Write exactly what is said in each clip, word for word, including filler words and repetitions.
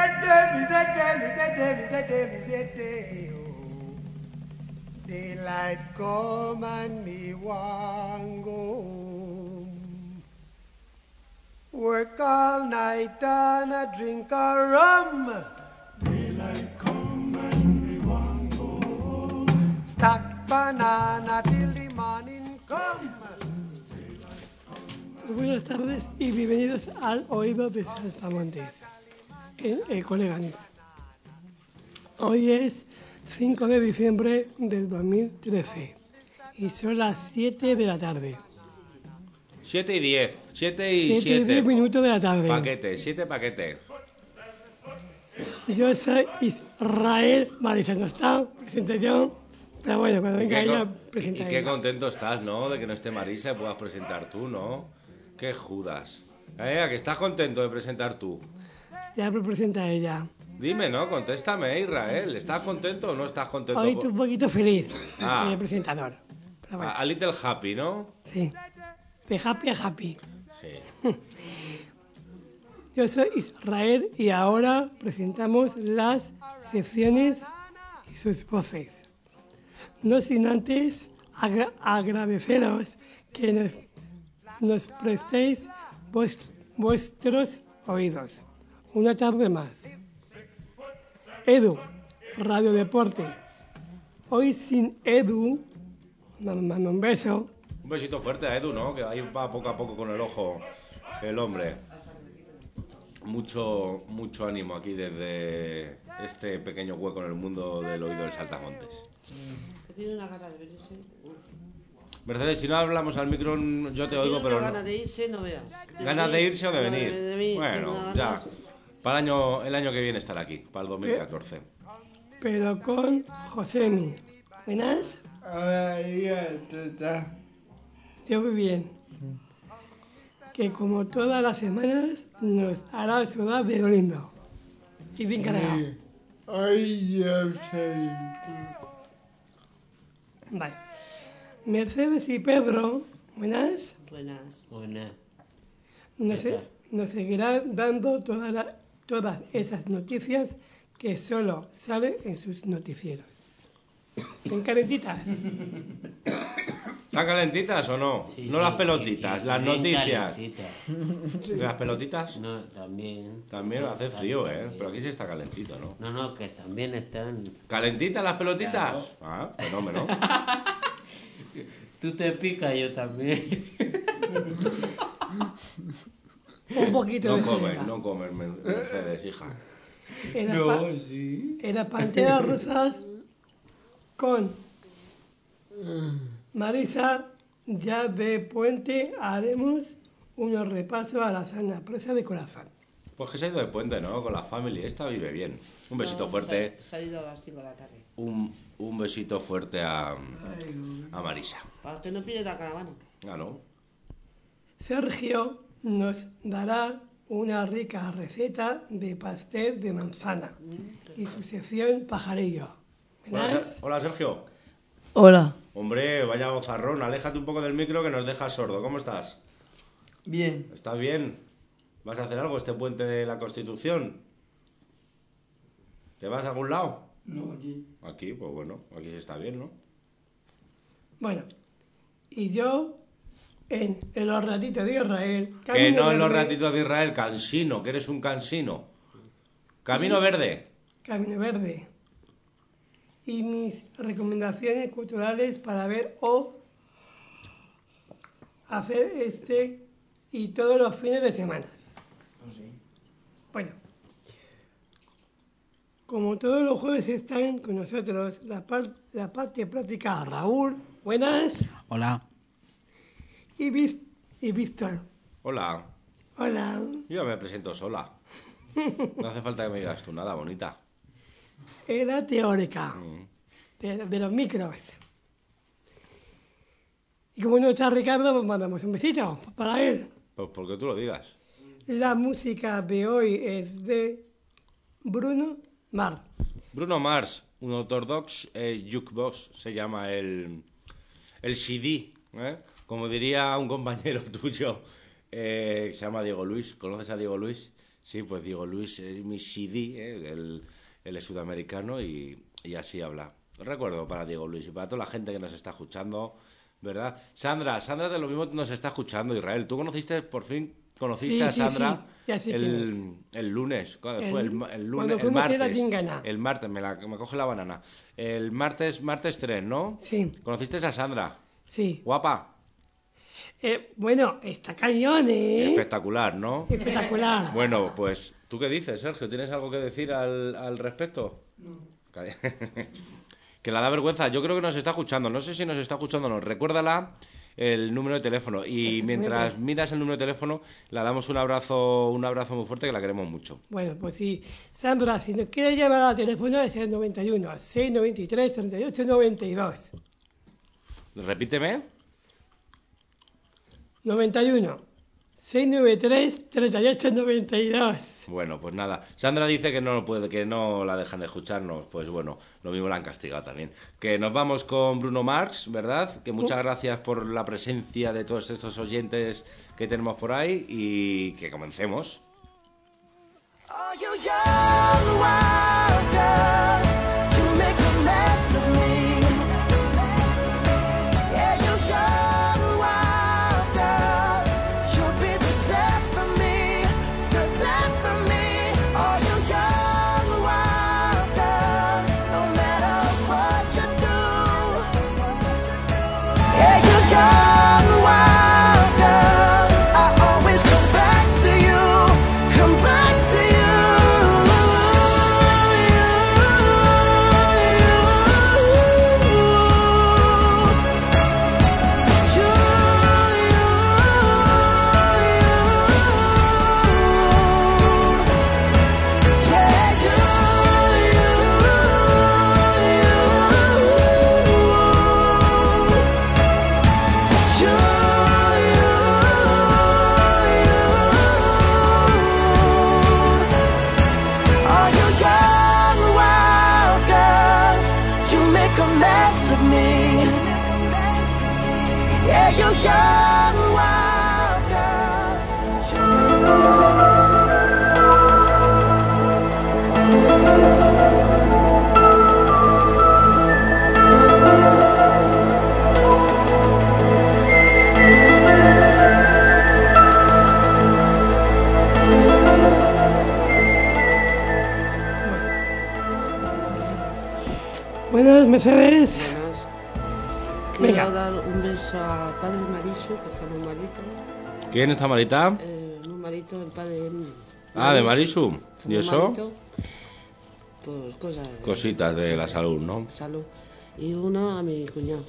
Daylight come and me want go home. Work all night and a drink a rum. Daylight come and me want go home. Stack banana till the morning come. Buenas tardes y bienvenidos al Oído de Saltamontes, en Ecoleganis. Hoy es cinco de diciembre del dos mil trece y son las siete de la tarde. siete y diez, siete y siete. siete y diez minutos de la tarde. Paquete, siete paquetes. Yo soy Israel Marisa, no está, presentación, pero bueno, cuando venga ella, presenta Y qué ella. contento estás, ¿no? De que no esté Marisa y puedas presentar tú, ¿no? Qué Judas. ¿Eh? ¿A que estás contento de presentar tú? Ya me presenta ella. Dime, ¿no? Contéstame, Israel. ¿Estás contento o no estás contento? Hoy estoy un poquito feliz, Ah. soy el presentador. Pero bueno, A, a Little Happy, ¿no? sí, de happy a happy. Sí. Yo soy Israel y ahora presentamos las secciones y sus voces. No sin antes agra- agradeceros que nos, nos prestéis vuest- vuestros oídos. Una tarde más. Edu, Radio Deporte. Hoy sin Edu, nos mando un beso. Un besito fuerte a Edu, ¿no? Que ahí va poco a poco con el ojo el hombre. Mucho, mucho ánimo aquí desde este pequeño hueco en el mundo del oído del Saltamontes. Tiene una gana de venirse. Mercedes, si no hablamos al micro, yo te oigo, Tiene pero una no. gana de irse, no veas. ¿Ganas de irse o de No, venir? de venir, Bueno, tengo una ya. ganas. Para el año, el año que viene estar aquí, para el dos mil catorce. Pero con Josemi. ¿Buenas? Ay, ya está. Yo muy bien. Que como todas las semanas nos hará sudar de lo lindo. Y sin cargado. Ay, ya sé. Vale. Mercedes y Pedro, buenas, Buenas. Buenas. nos, ¿Qué tal? nos seguirán dando toda la- todas esas noticias que solo salen en sus noticieros. ¿En calentitas? ¿Están calentitas o no? Sí, no sí, las pelotitas, y- y las bien noticias. calentitas. ¿Las pelotitas? No, también. También hace frío, ¿eh? Pero aquí sí está calentito, ¿no? No, no, que también están. ¿Calentitas las pelotitas? Claro. Ah, fenómeno. Tú te picas, yo también. Un poquito No de comen, seriedad. no comen, Mercedes, hija. Era, pa- sí. era Panteras Rosas con Marisa. Ya de puente haremos unos repasos a la sana presa de corazón. Pues que se ha ido de puente, ¿no? Con la familia. Esta vive bien. Un besito No, fuerte. Se, se ha ido a las cinco de la tarde. Un, un besito fuerte a, a Marisa. Para que no pide la caravana. Ah, ¿no? Sergio nos dará una rica receta de pastel de manzana y su sección pajarillo. Hola, ¿Verás? Ser- Hola, Sergio. Hola, Hombre, vaya bozarrón. Aléjate un poco del micro que nos dejas sordo. ¿Cómo estás? bien. ¿Estás bien? ¿Vas a hacer algo este puente de la Constitución? ¿Te vas a algún lado? No, aquí. Aquí, pues bueno, aquí sí está bien, ¿no? Bueno, y yo en, en los ratitos de Israel. Que Camino no en los Verde, ratitos de Israel, cansino, que eres un cansino. Camino verde. Camino Verde. Y mis recomendaciones culturales para ver o hacer este y todos los fines de semana. Bueno, como todos los jueves están con nosotros la, par- la parte práctica Raúl, buenas, Hola. y, Vis- y Víctor, Hola. hola. Yo me presento sola. No hace falta que me digas tú nada, bonita. Era teórica Mm. de, de los micros. Y como no está Ricardo, pues mandamos un besito para él. Pues porque tú lo digas. La música de hoy es de Bruno Mars. Bruno Mars, un ortodox eh, jukebox, se llama el, el C D, ¿eh? Como diría un compañero tuyo, eh, que se llama Diego Luis. ¿Conoces a Diego Luis? Sí, pues Diego Luis es mi C D, ¿eh? él, él es sudamericano y, y así habla. Recuerdo para Diego Luis y para toda la gente que nos está escuchando, ¿verdad? Sandra, Sandra de lo mismo nos está escuchando, Israel. ¿Tú conociste, por fin, conociste Sí, a sí, Sandra sí. Ya sé quién el, el lunes? ¿Cuándo El- fue? El, ma- el cuando lunes, el fuimos a ir a martes. Tingana. El martes, me, la, me coge la banana. El martes, martes tres, ¿no? Sí, ¿Conociste a Sandra? sí. Guapa, Eh, bueno, está cañón, ¿eh? espectacular, ¿no? Espectacular. Bueno, pues, ¿tú qué dices, Sergio? ¿Tienes algo que decir al, al respecto? No. Que la da vergüenza. Yo creo que nos está escuchando. No sé si nos está escuchando o no. Recuérdala el número de teléfono. Y mientras miras el número de teléfono, la damos un abrazo, un abrazo muy fuerte, que la queremos mucho. Bueno, pues sí. Sandra, si nos quiere llamar al teléfono es el noventa y uno, seiscientos noventa y tres, treinta y ocho, noventa y dos. Repíteme. noventa y uno, seiscientos noventa y tres, treinta y ocho, noventa y dos. Bueno, pues nada. Sandra dice que no puede, que no la dejan de escucharnos. Pues bueno, lo mismo la han castigado también. Que nos vamos con Bruno Mars, ¿verdad? Que muchas gracias por la presencia de todos estos oyentes que tenemos por ahí y que comencemos. Are you young, wild girls? You make a mess of me. Yeah, you young, wild girls. You'll be the death of me, the death of me. Are you young, wild girls? No matter what you do. Yeah, you young, wild girls. I always come back to you, come back to you. Are you young, wild girls? You make a mess of me. Yeah, you young, wild girls. You Buenas, Mercedes. Buenas. Venga. Quiero dar un beso a padre Marichu, que está muy malito. ¿Quién está malita? Eh, muy malito, el padre. Ah, de Marisu. Está ¿Y muy eso? malito. Pues cosas de Cositas de la salud, ¿no? salud. Y uno a mi cuñado.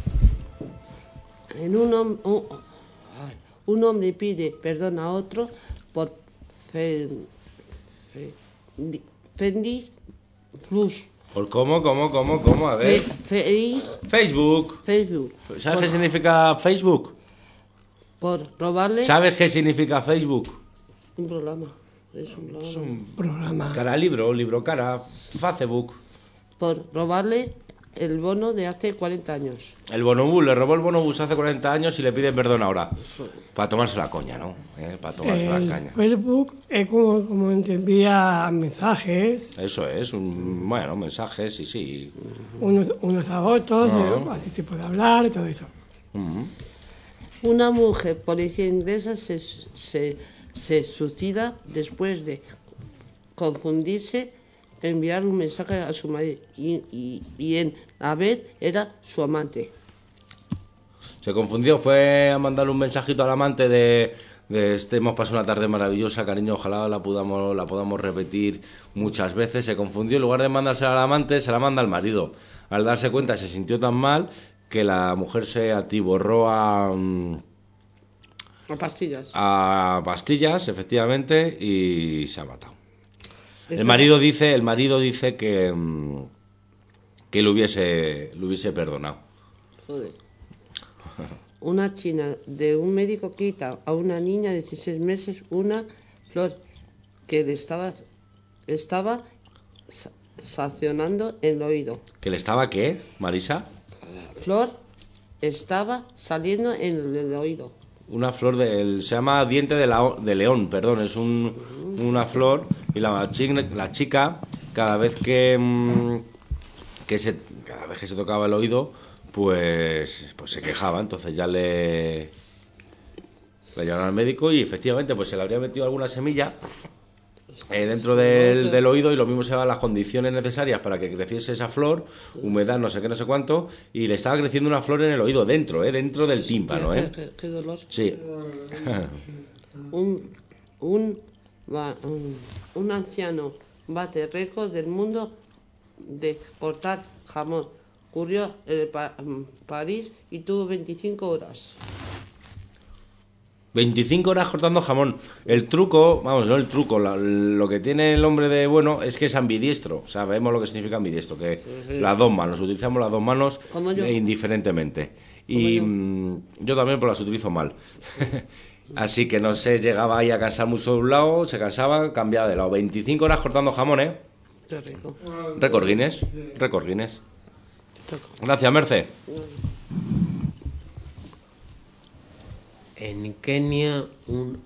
En un, hom- un, ay, un hombre pide perdón a otro por fe, fe, di- Fendis Flus. ¿Por cómo, cómo, cómo, cómo? A Fe, ver. Feis- Facebook. Facebook. ¿Sabes qué Por, significa Facebook? por robarle ¿Sabes qué significa Facebook? un programa. Es un programa. Programa. Cara libro, libro cara, Facebook. Por robarle el bono de hace cuarenta años. El bonobús, le robó el bonobús hace cuarenta años y le pide perdón ahora. Para tomarse la coña, ¿no? ¿Eh? Para tomarse El la caña. Facebook es como, como te envía mensajes Eso es, un, bueno, mensajes, sí, sí. unos, unos a otros, Ah. eh, así se puede hablar y todo eso. Mm. Una mujer policía inglesa se, se, se suicida después de confundirse, enviar un mensaje a su marido y, y, y en la vez era su amante. Se confundió, fue a mandarle un mensajito al amante de, de este, hemos pasado una tarde maravillosa, cariño, ojalá la podamos, la podamos repetir muchas veces. Se confundió, en lugar de mandársela al amante, se la manda al marido. Al darse cuenta se sintió tan mal que la mujer se atiborró a, mm, A pastillas. a pastillas, efectivamente, y se ha matado. Eso- El marido dice, el marido dice que, mm, que lo hubiese, lo hubiese perdonado. Joder. Una china de un médico quita a una niña de dieciséis meses una flor que le estaba, estaba sa- sancionando en el oído. ¿Que le estaba qué, Marisa? Flor estaba saliendo en el oído. Una flor del... Se llama diente de, la- de león, perdón. Es un, una flor, y la, chi- la chica, cada vez que, mm, que se, cada vez que se tocaba el oído, pues, pues se quejaba. Entonces ya le, le llevaron al médico y efectivamente pues se le habría metido alguna semilla eh, dentro del, del oído, y lo mismo se daban las condiciones necesarias para que creciese esa flor, humedad, no sé qué, no sé cuánto, y le estaba creciendo una flor en el oído, dentro, eh, dentro del tímpano, Qué, ¿eh? qué- qué dolor. Sí. Un, un, va- un, un anciano bate récord del mundo de cortar jamón. Ocurrió en el Pa- en París y tuvo veinticinco horas. veinticinco horas cortando jamón. El truco, vamos, no el truco, la- lo que tiene el hombre de bueno es que es ambidiestro. Sabemos lo que significa ambidiestro, que sí. las dos manos, utilizamos las dos manos Como yo. eh, indiferentemente. Y yo. mm, yo también, pues las utilizo mal. Así que no se llegaba ahí a cansar mucho de un lado, se cansaba, cambiaba de lado. veinticinco horas cortando jamón, ¿eh? Qué rico. Récord Guinness, récord Guinness. Gracias, Merce. En Kenia, un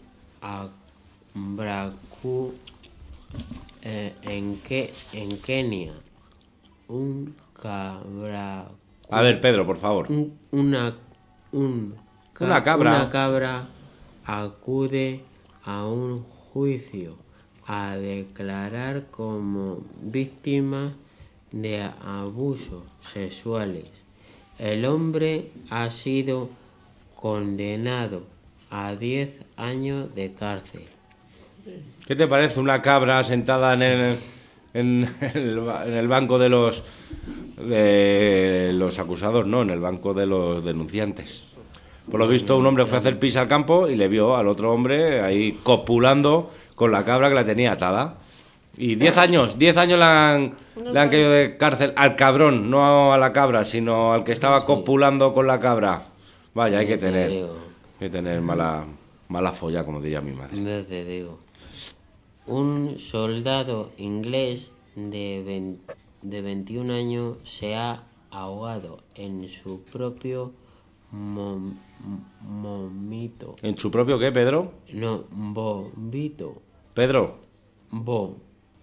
abracu... eh, en, que, en Kenia, un cabra... A ver, Pedro, por favor. un- una, un ca- Una cabra. una cabra acude a un juicio a declarar como víctima de abusos sexuales. El hombre ha sido condenado a diez años de cárcel. ¿Qué te parece una cabra sentada en el, en el, ba- en el banco de los de los acusados, no, en el banco de los denunciantes? Por lo visto, un hombre fue a hacer pis al campo y le vio al otro hombre ahí copulando con la cabra que la tenía atada. Y diez años, diez años le han, le han caído de cárcel al cabrón, no a la cabra, sino al que estaba copulando con la cabra. Vaya, hay que Te tener, digo. hay que tener mala, mala folla, como diría mi madre. No te digo. Un soldado inglés de, vein- de veintiún años se ha ahogado en su propio mom- momito. ¿En su propio qué, Pedro? No, vomito. Pedro, Bo,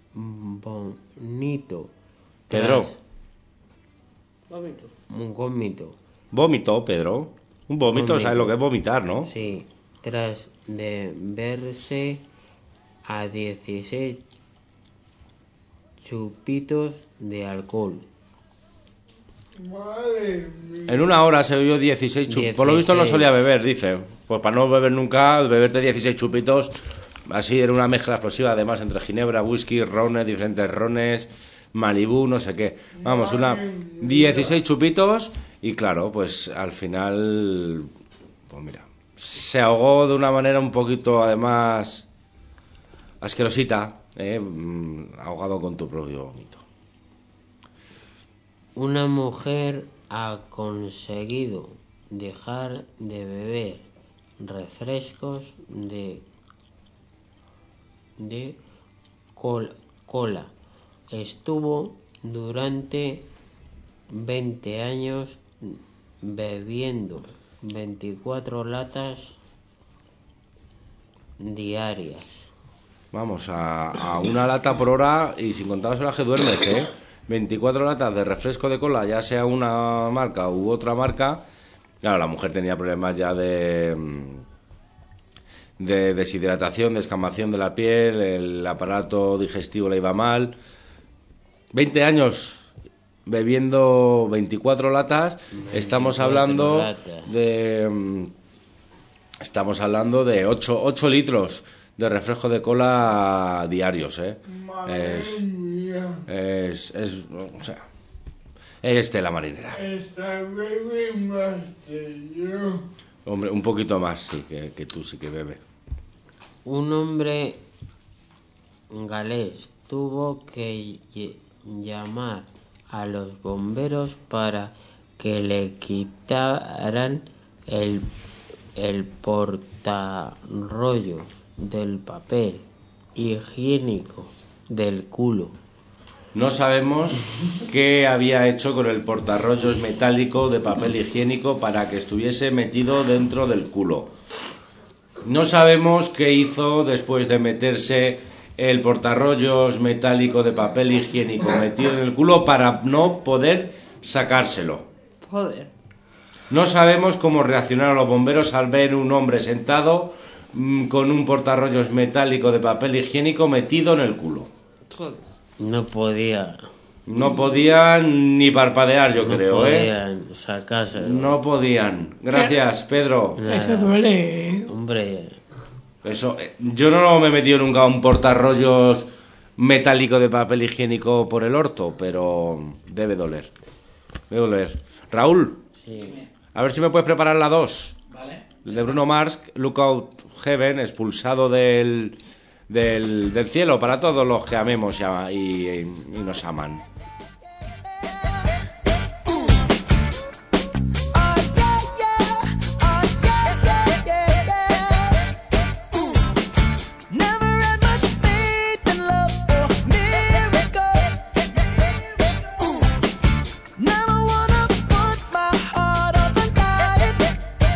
bonito. Pedro, Vómito. Un vómito. vómito, Pedro. Un vómito, Vómito. ¿sabes lo que es vomitar, no? Sí, tras de verse a dieciséis chupitos de alcohol. En una hora se bebió dieciséis chupitos. Por lo visto no dieciséis. solía beber, dice. Pues para no beber nunca, beberte dieciséis chupitos, así era una mezcla explosiva, además, entre ginebra, whisky, rones, diferentes rones, Malibú, no sé qué. Vamos, una dieciséis chupitos y claro, pues al final, pues mira, se ahogó de una manera un poquito, además, asquerosita, ¿eh? Mm, ahogado con tu propio vómito. Una mujer ha conseguido dejar de beber refrescos de, de col- cola. Estuvo durante veinte años bebiendo veinticuatro latas diarias. Vamos, a, a una lata por hora y sin contar las horas que duermes, ¿eh? veinticuatro latas de refresco de cola, ya sea una marca u otra marca. Claro, la mujer tenía problemas ya de, de deshidratación, de escamación de la piel, el aparato digestivo le iba mal. veinte años bebiendo veinticuatro latas, estamos hablando latas. de... mm, Estamos hablando de ocho, ocho litros de refresco de cola diarios, ¿eh? Es, es, es, o sea, es tela marinera. Esta bebé más que yo. Hombre, un poquito más, sí, que, que tú sí que bebe. Un hombre galés tuvo que ll- llamar a los bomberos para que le quitaran el, el portarrollos del papel higiénico del culo. No sabemos qué había hecho con el portarrollos metálico de papel higiénico para que estuviese metido dentro del culo. No sabemos qué hizo después de meterse el portarrollos metálico de papel higiénico metido en el culo para no poder sacárselo. Joder. No sabemos cómo reaccionaron los bomberos al ver un hombre sentado mmm, con un portarrollos metálico de papel higiénico metido en el culo. Joder. No podía. No podían ni parpadear, yo no creo, ¿eh? podían sacárselo. No podían. Gracias, Pedro. Nada. Eso duele, ¿eh? Hombre, Eso, eh, yo no me he metido nunca un portarrollos metálico de papel higiénico por el orto, pero debe doler. Debe doler. Raúl, sí. a ver si me puedes preparar la dos. Vale. El de Bruno Mars, Lookout Heaven, expulsado del, del, del cielo para todos los que amemos y, ama- y, y nos aman. Oh yeah, yeah. Oh yeah, yeah, yeah, yeah. Ooh. Never had much faith in love or miracles. Ooh. Never wanna put my heart on the line.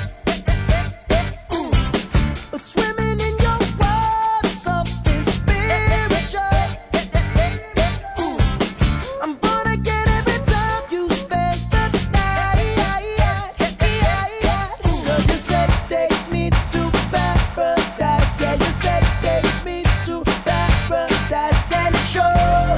Ooh. But swimming in your world is something spiritual. Ooh. I'm gonna get every time you spend the night. Cause your sex takes me to paradise. Yeah, your sex takes me to paradise and shows.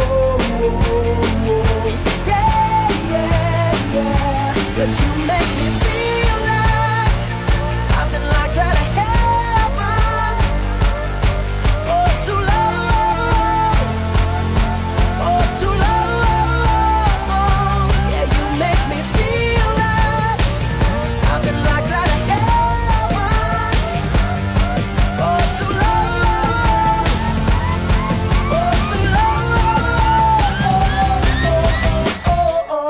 Yeah, yeah, yeah. Cause you make me feel like I've been locked out of heaven for too long. For too long. Yeah, you make me feel like I've been locked out of heaven for too long. For too long. Oh, oh, oh.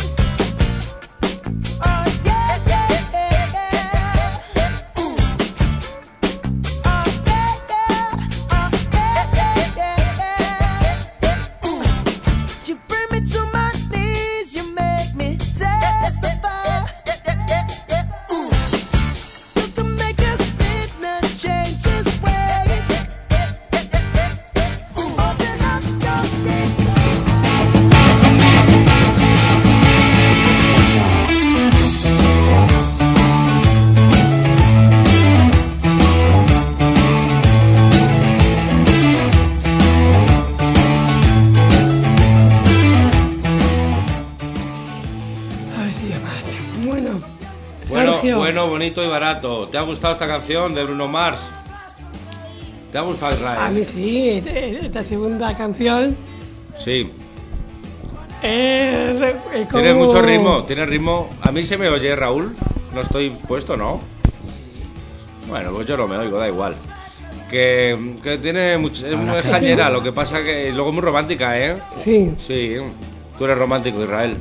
Oh, yeah, yeah, yeah, yeah. Ooh. Oh, yeah, yeah. Oh, yeah, yeah, yeah, yeah. Ooh. You bring me to my knees, you make me testify. Ooh. You can make a sinner change his ways. Ooh. Open up your gates. Ay, Dios mío. Bueno, Bueno, Sergio, bueno, bonito y barato. ¿Te ha gustado esta canción de Bruno Mars? ¿Te ha gustado, a mí Israel? sí, este- esta segunda canción Sí. es, es como... Tienes mucho ritmo, tienes ritmo. A mí se me oye, Raúl. No estoy puesto, ¿no? Bueno, pues yo no me oigo, da igual. Que, que tiene mucho, es muy cañera, lo que pasa que luego es muy romántica, ¿eh? Sí, Sí, tú eres romántico, Israel.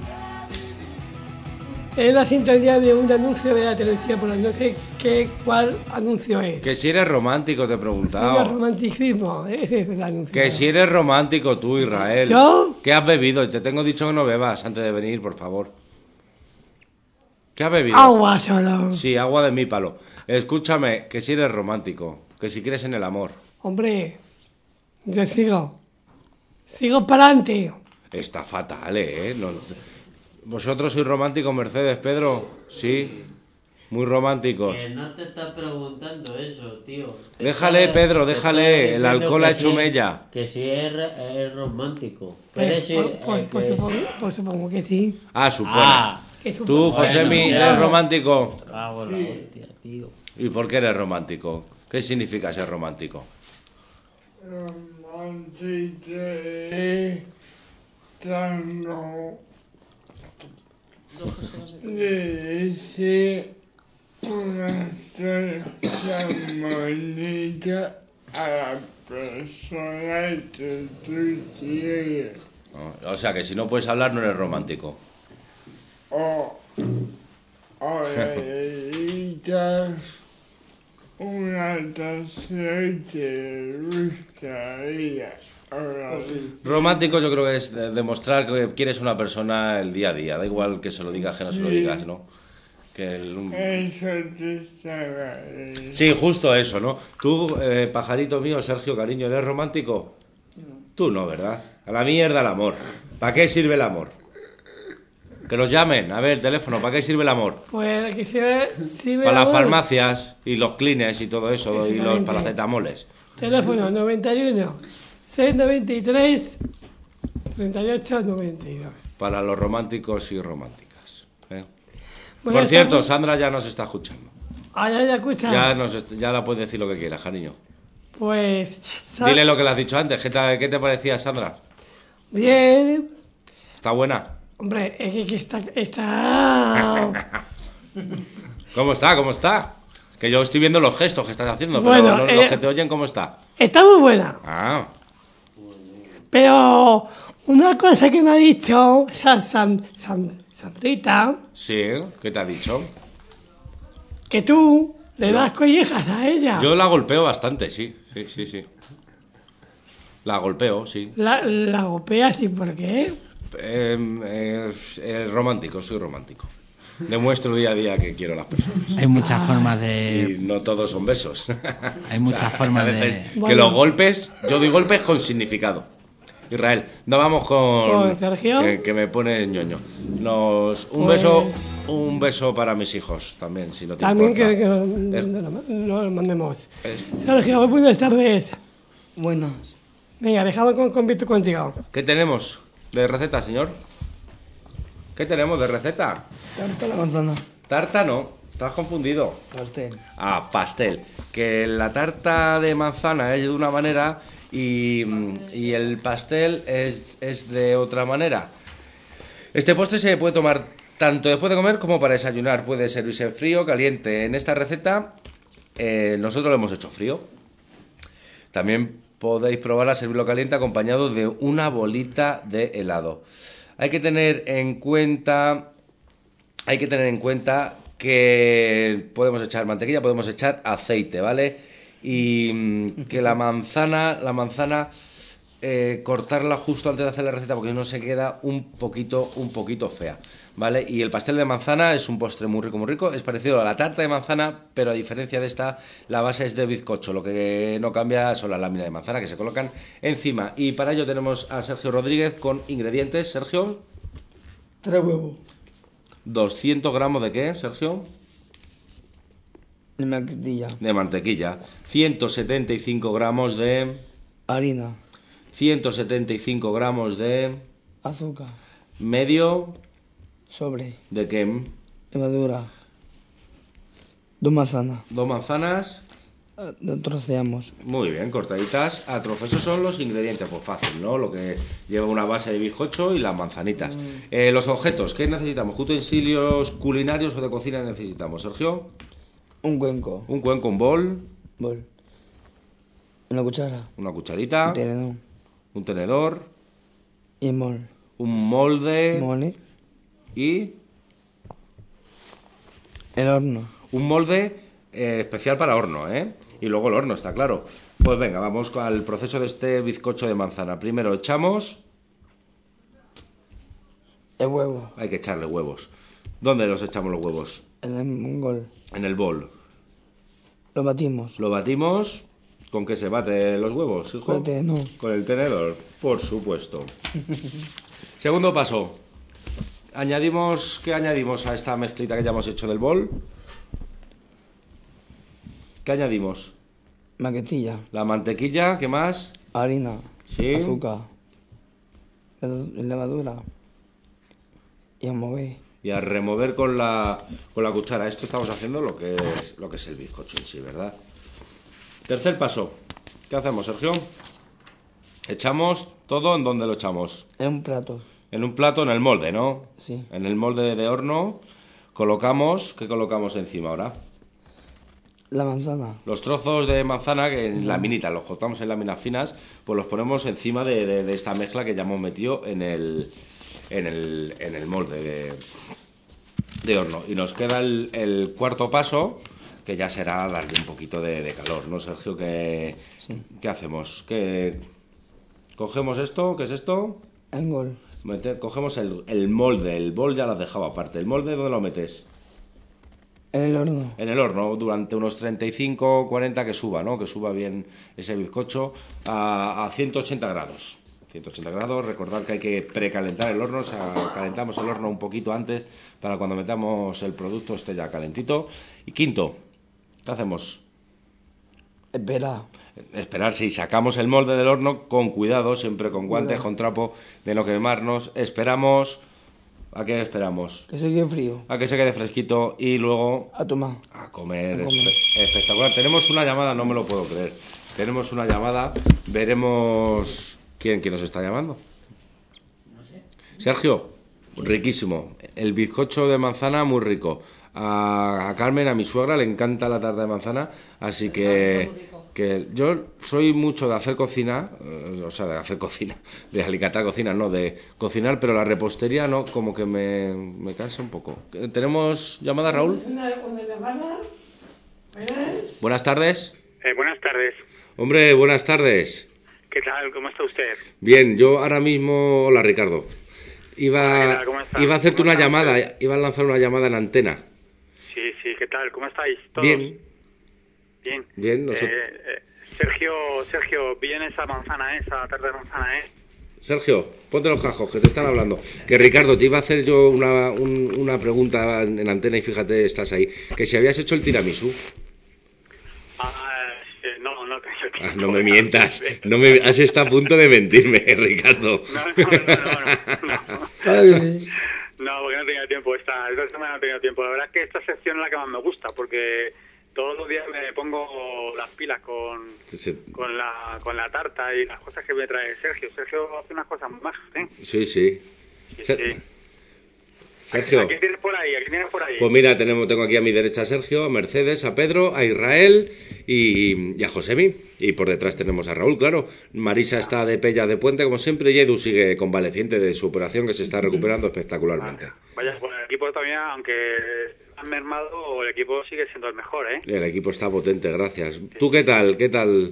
es la sintonía de un anuncio de la televisión, pero no sé qué, cuál anuncio es. Que si eres romántico, te he El preguntado. romanticismo, ese es el anuncio. Que si eres romántico tú, Israel. ¿Yo? ¿Qué has bebido? Te tengo dicho que no bebas antes de venir, por favor. ¿Qué has bebido? Agua solo. Sí, agua de mi palo. Escúchame, que si eres romántico, que si crees en el amor. Hombre, yo sigo. Sigo para adelante. Está fatal, ¿eh? No- ¿Vosotros sois románticos, Mercedes, Pedro? Sí, muy románticos. que no te está preguntando eso, tío. Te Déjale, está- Pedro, te déjale, está el diciendo alcohol ha que hecho sí- mella. Que si es, es romántico. Pero Eh, si, pues, eh, pues- pues que- supongo, pues supongo que sí. Ah, supone. Ah, Que supongo- Tú, Josemi, Bueno, ¿eres claro. romántico? hago la hostia, tío. ¿Y por qué eres romántico? ¿Qué significa ser romántico? Romántica tango de decir una cosa bonita a la persona que tú quieres. ¿No? O sea, que si no puedes hablar no eres romántico. O, o le dedicas una taza que te gustaría. Ahora sí. Romántico yo creo que es de- demostrar que quieres a una persona el día a día. Da igual que se lo digas, que no se lo digas, ¿no? Que el... Eso te estaba. eh, Sí, justo eso, ¿no? Tú, eh, pajarito mío, Sergio, cariño, ¿eres romántico? Tú no, ¿verdad? A la mierda el amor. ¿Para qué sirve el amor? Que nos llamen, a ver, teléfono, ¿para qué sirve el amor? Pues que sirve, sirve Para las amor. farmacias y los clines y todo eso, y los Exactamente. paracetamoles. Teléfono noventa y uno, seiscientos noventa y tres, treinta y ocho, noventa y dos. Para los románticos y románticas. ¿eh? Bueno, Por cierto, estamos- Sandra ya nos está escuchando. Ah, ya, ya escucha. Ya, nos, est- ya la puedes decir lo que quieras, cariño. Pues. sa- Dile lo que le has dicho antes. ¿Qué te, qué te parecía, Sandra? Bien. ¿Está buena? Hombre, es que, que está. Está. ¿Cómo está? ¿Cómo está? Que yo estoy viendo los gestos que estás haciendo, pero Bueno, no- eh, los que te oyen, ¿cómo está? Está muy buena. Ah, Pero. Una cosa que me ha dicho San, San, San- Sandrita, sí, ¿qué te ha dicho? que tú le das collejas a ella. Yo la golpeo bastante, sí, sí, sí, sí. La golpeo, sí. La, la golpeas y por qué. Eh, eh, eh, romántico, soy romántico. Demuestro día a día que quiero a las personas. Hay muchas formas de... Y no todos son besos. Hay muchas A formas de... veces que Bueno. los golpes, yo doy golpes con significado. Israel, no vamos con... ¿Con Sergio? Que, que me pone ñoño. Nos, un Pues- beso un beso para mis hijos también, si no te También importa. que, que no, Es- no lo, no lo mandemos. es- Sergio, muy buenas tardes. Buenas. Venga, dejamos con, con Víctor contigo. ¿Qué tenemos de receta, señor? ¿Qué tenemos de receta? Tarta a la manzana. Tarta no, estás confundido. Pastel. Ah, pastel. Que la tarta de manzana es de una manera y, y el pastel es, es de otra manera. Este postre se puede tomar tanto después de comer como para desayunar. Puede servirse frío, caliente. En esta receta eh, nosotros lo hemos hecho frío. También podéis probar a servirlo caliente acompañado de una bolita de helado. Hay que tener en cuenta, hay que tener en cuenta que podemos echar mantequilla, podemos echar aceite, ¿vale? Y mm, que la manzana, la manzana, eh, cortarla justo antes de hacer la receta porque si no se queda un poquito, un poquito fea, ¿vale? Y el pastel de manzana es un postre muy rico, muy rico. Es parecido a la tarta de manzana, pero a diferencia de esta, la base es de bizcocho. Lo que no cambia son las láminas de manzana que se colocan encima. Y para ello tenemos a Sergio Rodríguez con ingredientes. Sergio, Tres huevos. doscientos gramos de qué, Sergio? De mantequilla. De mantequilla. ciento setenta y cinco gramos de... Harina. ciento setenta y cinco gramos de... Azúcar. Medio... Sobre. ¿De qué? Levadura. Dos manzanas. Dos manzanas. Ah, lo troceamos. Muy bien, cortaditas a trozos. Esos son los ingredientes, pues fácil, ¿no? Lo que lleva una base de bizcocho y las manzanitas. Eh, los objetos, ¿qué necesitamos? ¿Qué utensilios culinarios o de cocina necesitamos, Sergio? Un cuenco. Un cuenco, un bol, Bol. Una cuchara. una cucharita, Un tenedor. un tenedor, Y mol. un molde Mole. y El horno. un molde eh, especial para horno, ¿eh? Y luego el horno, está claro. Pues venga, vamos al proceso de este bizcocho de manzana. Primero echamos, El huevo. hay que echarle huevos. ¿Dónde los echamos los huevos? En el mongol. En el bol. Lo batimos. Lo batimos. ¿Con qué se bate los huevos, hijo? Con el tenedor. Con el tenedor, por supuesto. Segundo paso. Añadimos, ¿qué añadimos a esta mezclita que ya hemos hecho del bol? ¿Qué añadimos? Mantequilla. La mantequilla, ¿qué más? Harina. Sí. Azúcar. le- Levadura. Y a mover. Y a remover con la, con la cuchara. Esto estamos haciendo lo que es, lo que es el bizcocho en sí, ¿verdad? Tercer paso. ¿Qué hacemos, Sergio? Echamos todo, ¿en dónde lo echamos? En un plato. En un plato, en el molde, ¿no? Sí. En el molde de horno colocamos, ¿qué colocamos encima ahora? La manzana. Los trozos de manzana, que en laminitas, los cortamos en láminas finas, pues los ponemos encima de, de- de esta mezcla que ya hemos metido en el, en el, en el molde de, de horno. Y nos queda el, el cuarto paso, que ya será darle un poquito de, de calor, ¿no, Sergio? ¿Qué, ¿qué hacemos? ¿Qué, ¿Cogemos esto? ¿Qué es esto? Engol. Meter- cogemos el, el molde, el bol ya lo has dejado aparte. ¿El molde dónde lo metes? En el horno. En el horno, durante unos treinta y cinco, cuarenta, que suba, ¿no? Que suba bien ese bizcocho a, a ciento ochenta grados. ciento ochenta grados, recordad que hay que precalentar el horno, o sea, calentamos el horno un poquito antes para cuando metamos el producto esté ya calentito. Y quinto, ¿qué hacemos? Espera. Esperar, si sacamos el molde del horno con cuidado, siempre con guantes, con trapo, de no quemarnos. Esperamos. ¿A qué esperamos? Que se quede frío. A que se quede fresquito y luego A tomar. a comer. A comer. Espe- espectacular. Tenemos una llamada, no me lo puedo creer. Tenemos una llamada, veremos quién, quién nos está llamando. Sergio, riquísimo. El bizcocho de manzana, muy rico. A, a Carmen, a mi suegra, le encanta la tarta de manzana, así que, que yo soy mucho de hacer cocina, eh, o sea, de hacer cocina, de alicatar cocina, no, de cocinar, pero la repostería no, como que me, me cansa un poco. ¿Tenemos llamada, Raúl? Buenas tardes. Eh, buenas tardes. Hombre, buenas tardes. ¿Qué tal? ¿Cómo está usted? Bien, yo ahora mismo... Hola, Ricardo. Iba, Hola, ¿qué tal? ¿Cómo está? iba a hacerte ¿Cómo una está llamada, usted? iba a lanzar una llamada en antena. Sí, sí, ¿qué tal? ¿Cómo estáis todos? Bien, Bien. bien, nosotros... Eh, eh, Sergio, Sergio, bien esa manzana, ¿eh? Esa tarta de manzana, ¿eh? Sergio, ponte los cajos, que te están hablando. Que Ricardo, te iba a hacer yo una, un- una pregunta en, en antena y fíjate, estás ahí. Que si habías hecho el tiramisú. Ah, sí, no, no tengo Ah, tiempo. no me mientas, no me has estado a punto de mentirme, Ricardo. No, no, no, no, no, no. Claro que sí. No, porque no tenía tiempo. Esta, esta semana no tenía tiempo. La verdad es que esta sección es la que más me gusta, porque todos los días me pongo las pilas con, Sí, con, la, con la tarta y las cosas que me trae Sergio. Sergio hace unas cosas más, ¿eh? sí. sí. Sí, Ser- sí. Sergio. ¿A quién tienes por ahí? ¿A quién tienes por ahí? Pues mira, tenemos, tengo aquí a mi derecha a Sergio, a Mercedes, a Pedro, a Israel y, y a Josemi. Y por detrás tenemos a Raúl, claro. Marisa está de pella de puente, como siempre, y Edu sigue convaleciente de su operación, que se está recuperando espectacularmente. Vaya, pues el equipo todavía, aunque han mermado, el equipo sigue siendo el mejor, ¿eh? El equipo está potente, gracias. ¿Tú qué tal? ¿Qué tal?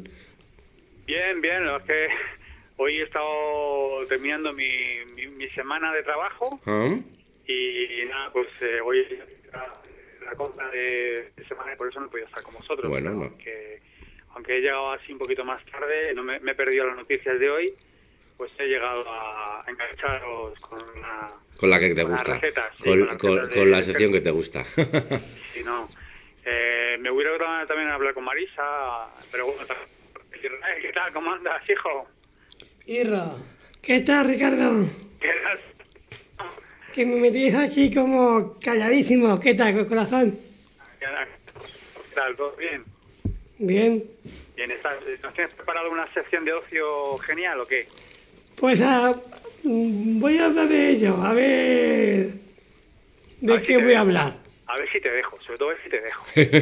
Bien, bien, la verdad es que hoy he estado terminando mi, mi, mi semana de trabajo ¿Ah? y nada, pues eh, hoy es la, la compra de, de semana y por eso no he podido estar con vosotros. Bueno, pero no. Aunque, aunque he llegado así un poquito más tarde, no me, me he perdido las noticias de hoy, pues he llegado a engancharos con la... Con la que te Con las gusta. recetas, sí, con, con las con- recetas de- con la de sección Sergio. que te gusta. Sí, no. Eh, me hubiera gustado también hablar con Marisa, pero bueno, también- Israel, ¿qué tal? ¿Cómo andas, hijo? Irra. ¿Qué tal, Ricardo? ¿Qué tal? Que me metís aquí como calladísimo. ¿Qué tal, corazón? ¿Qué tal? ¿Todo bien? Bien. Bien, ¿estás, ¿nos tienes preparado una sección de ocio genial o qué? Pues ah, mm, voy a hablar de ello. A ver... ¿De A ver si qué te voy a dejo. hablar? A ver si te dejo, sobre todo a ver si te dejo.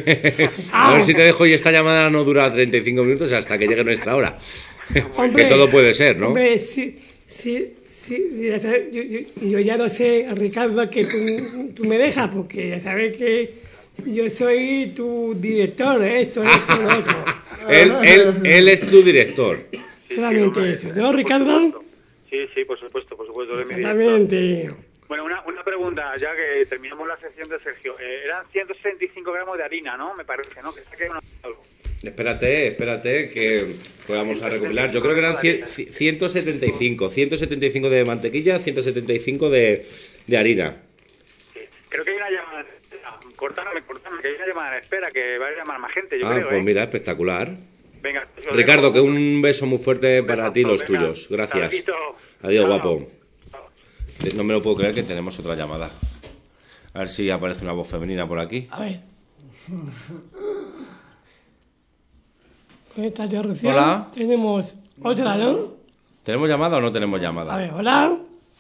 A ver si te dejo y esta llamada no dura treinta y cinco minutos hasta que llegue nuestra hora. Hombre, que todo puede ser, ¿no? Hombre, sí, sí, sí, sí, ya sabes, yo, yo- yo ya lo sé, Ricardo, que tú, tú me dejas, porque ya sabes que yo soy tu director, ¿eh? esto, esto, lo otro. él, él, él es tu director. Solamente hombre, eso, ¿no, Ricardo? Sí, sí, por supuesto, por supuesto. de mi director. Exactamente. Bueno, una, una pregunta, ya que terminamos la sección de Sergio. Eh, eran ciento sesenta y cinco gramos de harina, ¿no? Me parece, ¿no? Que saqué una- algo. Espérate, espérate, que podamos a recopilar. Yo creo que eran cien- ciento setenta y cinco. ciento setenta y cinco de mantequilla, ciento setenta y cinco de, de harina. Sí. Creo que hay una llamada en espera. Cortame, cortame, que hay una llamada en espera, que va a llamar más gente, yo Ah, creo, pues ¿eh? mira, espectacular. Venga, os Ricardo, dejo. que un beso muy fuerte para ti y los Venga, tuyos. Gracias. saludito. Adiós, Chao. guapo. No me lo puedo creer que tenemos otra llamada. A ver si aparece una voz femenina por aquí. A ver. Con esta interrupción Hola. tenemos otra, ¿no? ¿Tenemos llamada o no tenemos A llamada? ver, hola.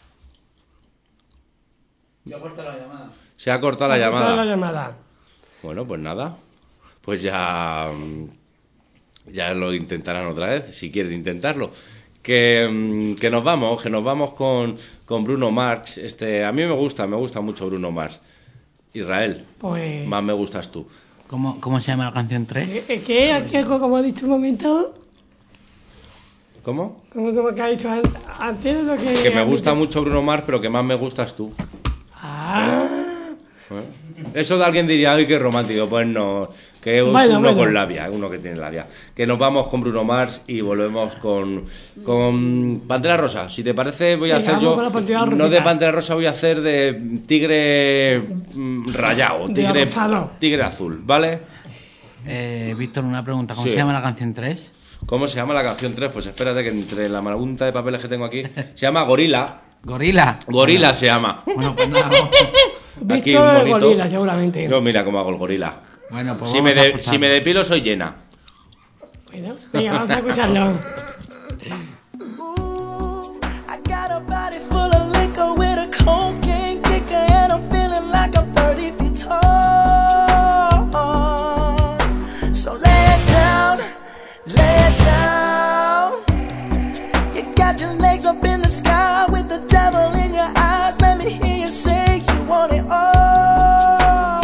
Yo corto la llamada. Se ha cortado la Otra llamada. la llamada. Bueno, pues nada. Pues ya. mm, Ya lo intentarán otra vez, si quieren intentarlo. Que, mm, que nos vamos, que nos vamos con, con Bruno Mars. Este, a mí me gusta, me gusta mucho Bruno Mars. Israel, Pues... más me gustas tú. ¿Cómo, ¿Cómo se llama la canción tres? ¿Qué, qué, qué, como ha dicho un momento? ¿Cómo? Como, como que ha dicho an- antes lo que... Que me gusta mucho Bruno Mars, pero que más me gustas tú. Ah, ¿Eh? Eso de alguien diría, ay, qué romántico. Pues no, que es Bueno, uno bueno. con labia, uno que tiene labia. Que nos vamos con Bruno Mars y volvemos con, con Pantera Rosa. Si te parece, voy a Venga, hacer vamos yo, con la Pantera no de Rositas. Pantera Rosa, voy a hacer de tigre mm, rayado, De tigre, rosado. tigre azul, ¿vale? Eh, Víctor, una pregunta. ¿Cómo Sí. se llama la canción tres? ¿Cómo se llama la canción tres? Pues espérate que entre la marabunta de papeles que tengo aquí, se llama Gorila. Gorila. Gorila Bueno, se llama. Bueno, pues nada. Aquí Víctor un el monito. gorila, seguramente. Yo mira cómo hago el gorila. Bueno, pues Si vamos me, a de- escucharlo. si me depilo soy llena. Bueno, venga, vamos a escucharlo. I got a body full of liquor with a cocaine kicker, and I'm feeling like I'm thirty feet tall. So lay it down, lay it down. You got your legs up in the sky with the devil in your eyes. Let me hear you say you want it all.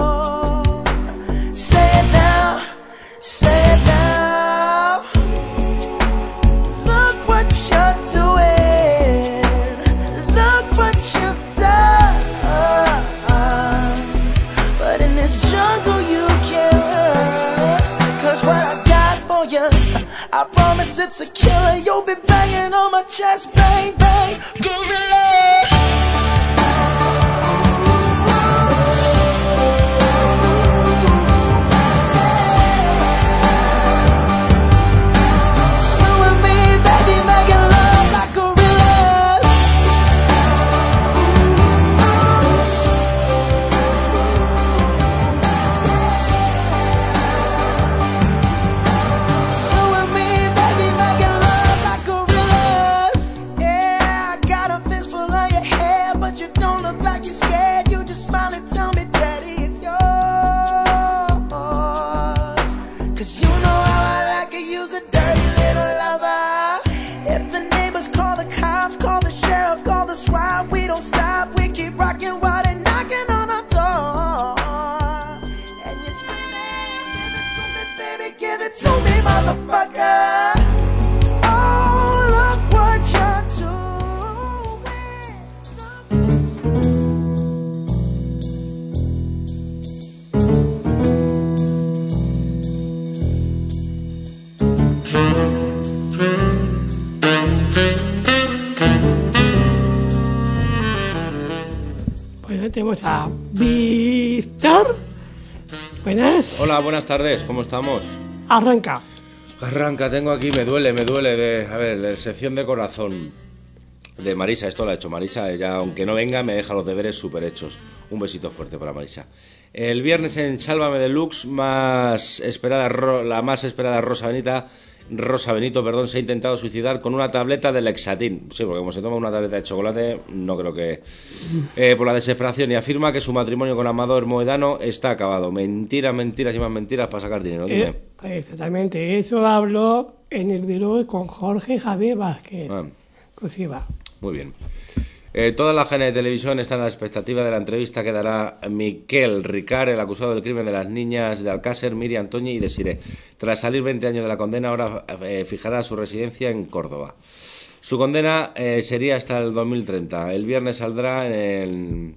Say it now, say it now. Look what you're doing. Look what you've done. But in this jungle you can't run. 'Cause what I got for you, I promise it's a killer. You'll be banging on my chest, bang, bang, gorilla. You and me, baby, making love like gorillas. You and me, baby, making love like gorillas. Yeah, I got a fistful of your hair, but you don't look like you're scared. You just smile and tell me, Daddy, it's yours. 'Cause you know how I like to use a dirty little lover. If the neighbors call the cops, call the sheriff, call the SWAT, we don't stop. We keep rocking while they're knocking on our door. And you're screaming, give it to me, baby, give it to me, motherfucker. Oh, look what you're doing. Bueno, tenemos a Víctor. Buenas. Hola, buenas tardes, ¿cómo estamos? Arranca. Arranca, tengo aquí, me duele, me duele de, a ver, la sección de corazón de Marisa, esto lo ha hecho Marisa, ella aunque no venga me deja los deberes súper hechos. Un besito fuerte para Marisa. El viernes en Sálvame Deluxe, más esperada, Ro- la más esperada Rosa Benita, Rosa Benito, perdón, se ha intentado suicidar con una tableta de Lexatin. Sí, porque como se toma una tableta de chocolate, no creo que... Eh, por la desesperación, y afirma que su matrimonio con Amador Moedano está acabado. Mentiras, mentiras y más mentiras para sacar dinero. Dime. Eh, exactamente, eso habló en el video con Jorge Javier Vázquez. Ah. Cursiva. Muy bien. Eh, toda la cadena de televisión está en la expectativa de la entrevista que dará Miquel Ricard, el acusado del crimen de las niñas de Alcácer, Miriam Toñi y Desiré. Tras salir veinte años de la condena, ahora eh, fijará su residencia en Córdoba. Su condena eh, sería hasta el dos mil treinta. El viernes saldrá en el...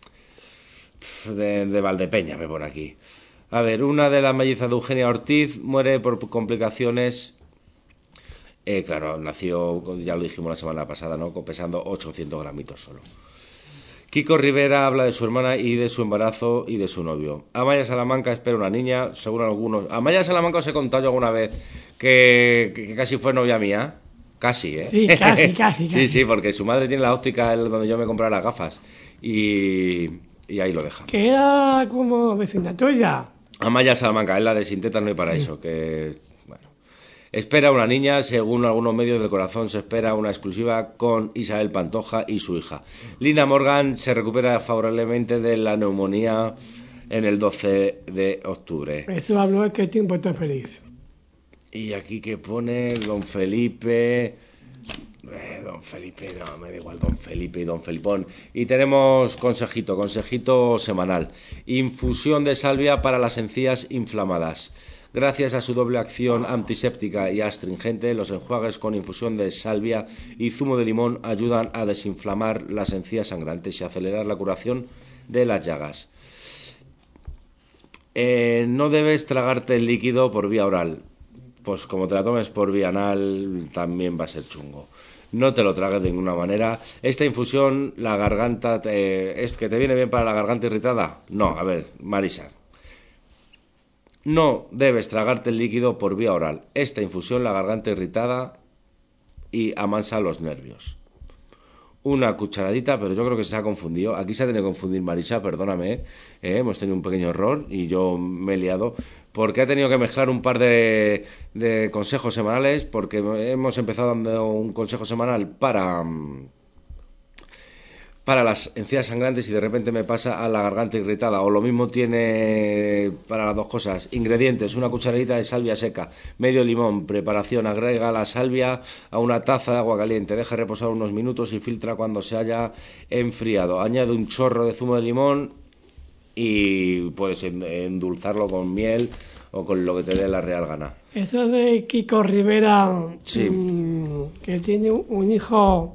de, de Valdepeña, me pone aquí. A ver, una de las mellizas de Eugenia Ortiz muere por complicaciones... Eh, claro, nació, ya lo dijimos la semana pasada, ¿no? Pesando ochocientos gramitos solo. Kiko Rivera habla de su hermana y de su embarazo y de su novio. Amaya Salamanca espera una niña, según algunos. Amaya Salamanca os he contado yo alguna vez que, que casi fue novia mía. Casi, ¿eh? Sí, casi, casi, Sí, casi. sí, porque su madre tiene la óptica el- donde yo me compré las gafas. Y, y ahí lo dejamos. Que era como vecina tuya. Amaya Salamanca, es la de Sin Tetas No Hay Paraíso, que, bueno, espera una niña, según algunos medios del corazón, se espera una exclusiva con Isabel Pantoja y su hija. Lina Morgan se recupera favorablemente de la neumonía en el doce de octubre. Eso habló de qué tiempo estás feliz. Y aquí que pone Don Felipe... Eh, don Felipe, no, me da igual, Don Felipe y Don Felipón. Y tenemos consejito, consejito semanal. Infusión de salvia para las encías inflamadas. Gracias a su doble acción antiséptica y astringente, los enjuagues con infusión de salvia y zumo de limón ayudan a desinflamar las encías sangrantes y acelerar la curación de las llagas. Eh, no debes tragarte el líquido por vía oral. Pues como te la tomes por vía anal, también va a ser chungo. No te lo tragues de ninguna manera. Esta infusión, la garganta, te, ¿es que te viene bien para la garganta irritada? No, a ver, Marisa. No debes tragarte el líquido por vía oral. Esta infusión, la garganta irritada y amansa los nervios. Una cucharadita, pero yo creo que se ha confundido. Aquí se ha tenido que confundir Marisa, perdóname. ¿eh? Eh, hemos tenido un pequeño error y yo me he liado. Porque ha tenido que mezclar un par de, de consejos semanales. Porque hemos empezado dando un consejo semanal para... para las encías sangrantes y de repente me pasa a la garganta irritada. O lo mismo tiene para las dos cosas. Ingredientes, una cucharadita de salvia seca, medio limón. Preparación, agrega la salvia a una taza de agua caliente, deja reposar unos minutos y filtra cuando se haya enfriado. Añade un chorro de zumo de limón y puedes endulzarlo con miel o con lo que te dé la real gana. Eso de Kiko Rivera, Sí. mmm, que tiene un hijo...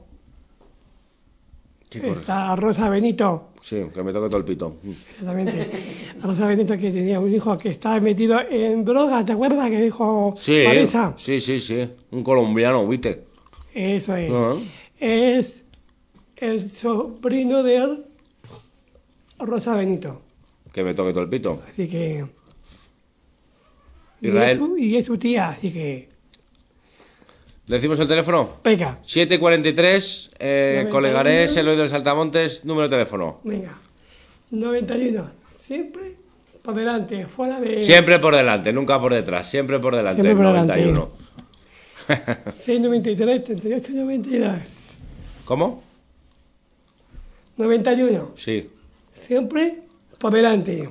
Está Rosa Benito. Sí, que me toque todo el pito. Exactamente. Rosa Benito, que tenía un hijo que estaba metido en drogas, ¿te acuerdas? Que dijo Sí, Marisa. sí, sí, sí. Un colombiano, ¿viste? Eso es. Uh-huh. Es el sobrino de Rosa Benito. Que me toque todo el pito. Así que... Israel. Y es, su, y es su tía, así que... ¿Decimos el teléfono? Venga. siete cuarenta y tres, eh, noventa y Colegarés, uno. Eloy del Saltamontes, número de teléfono. Venga. noventa y uno. Siempre por delante, fuera de... Siempre por delante, nunca por detrás, siempre por delante, Siempre por noventa y uno. seis noventa y tres, treinta y ocho, noventa y dos. ¿Cómo? noventa y uno. Sí, Siempre por delante.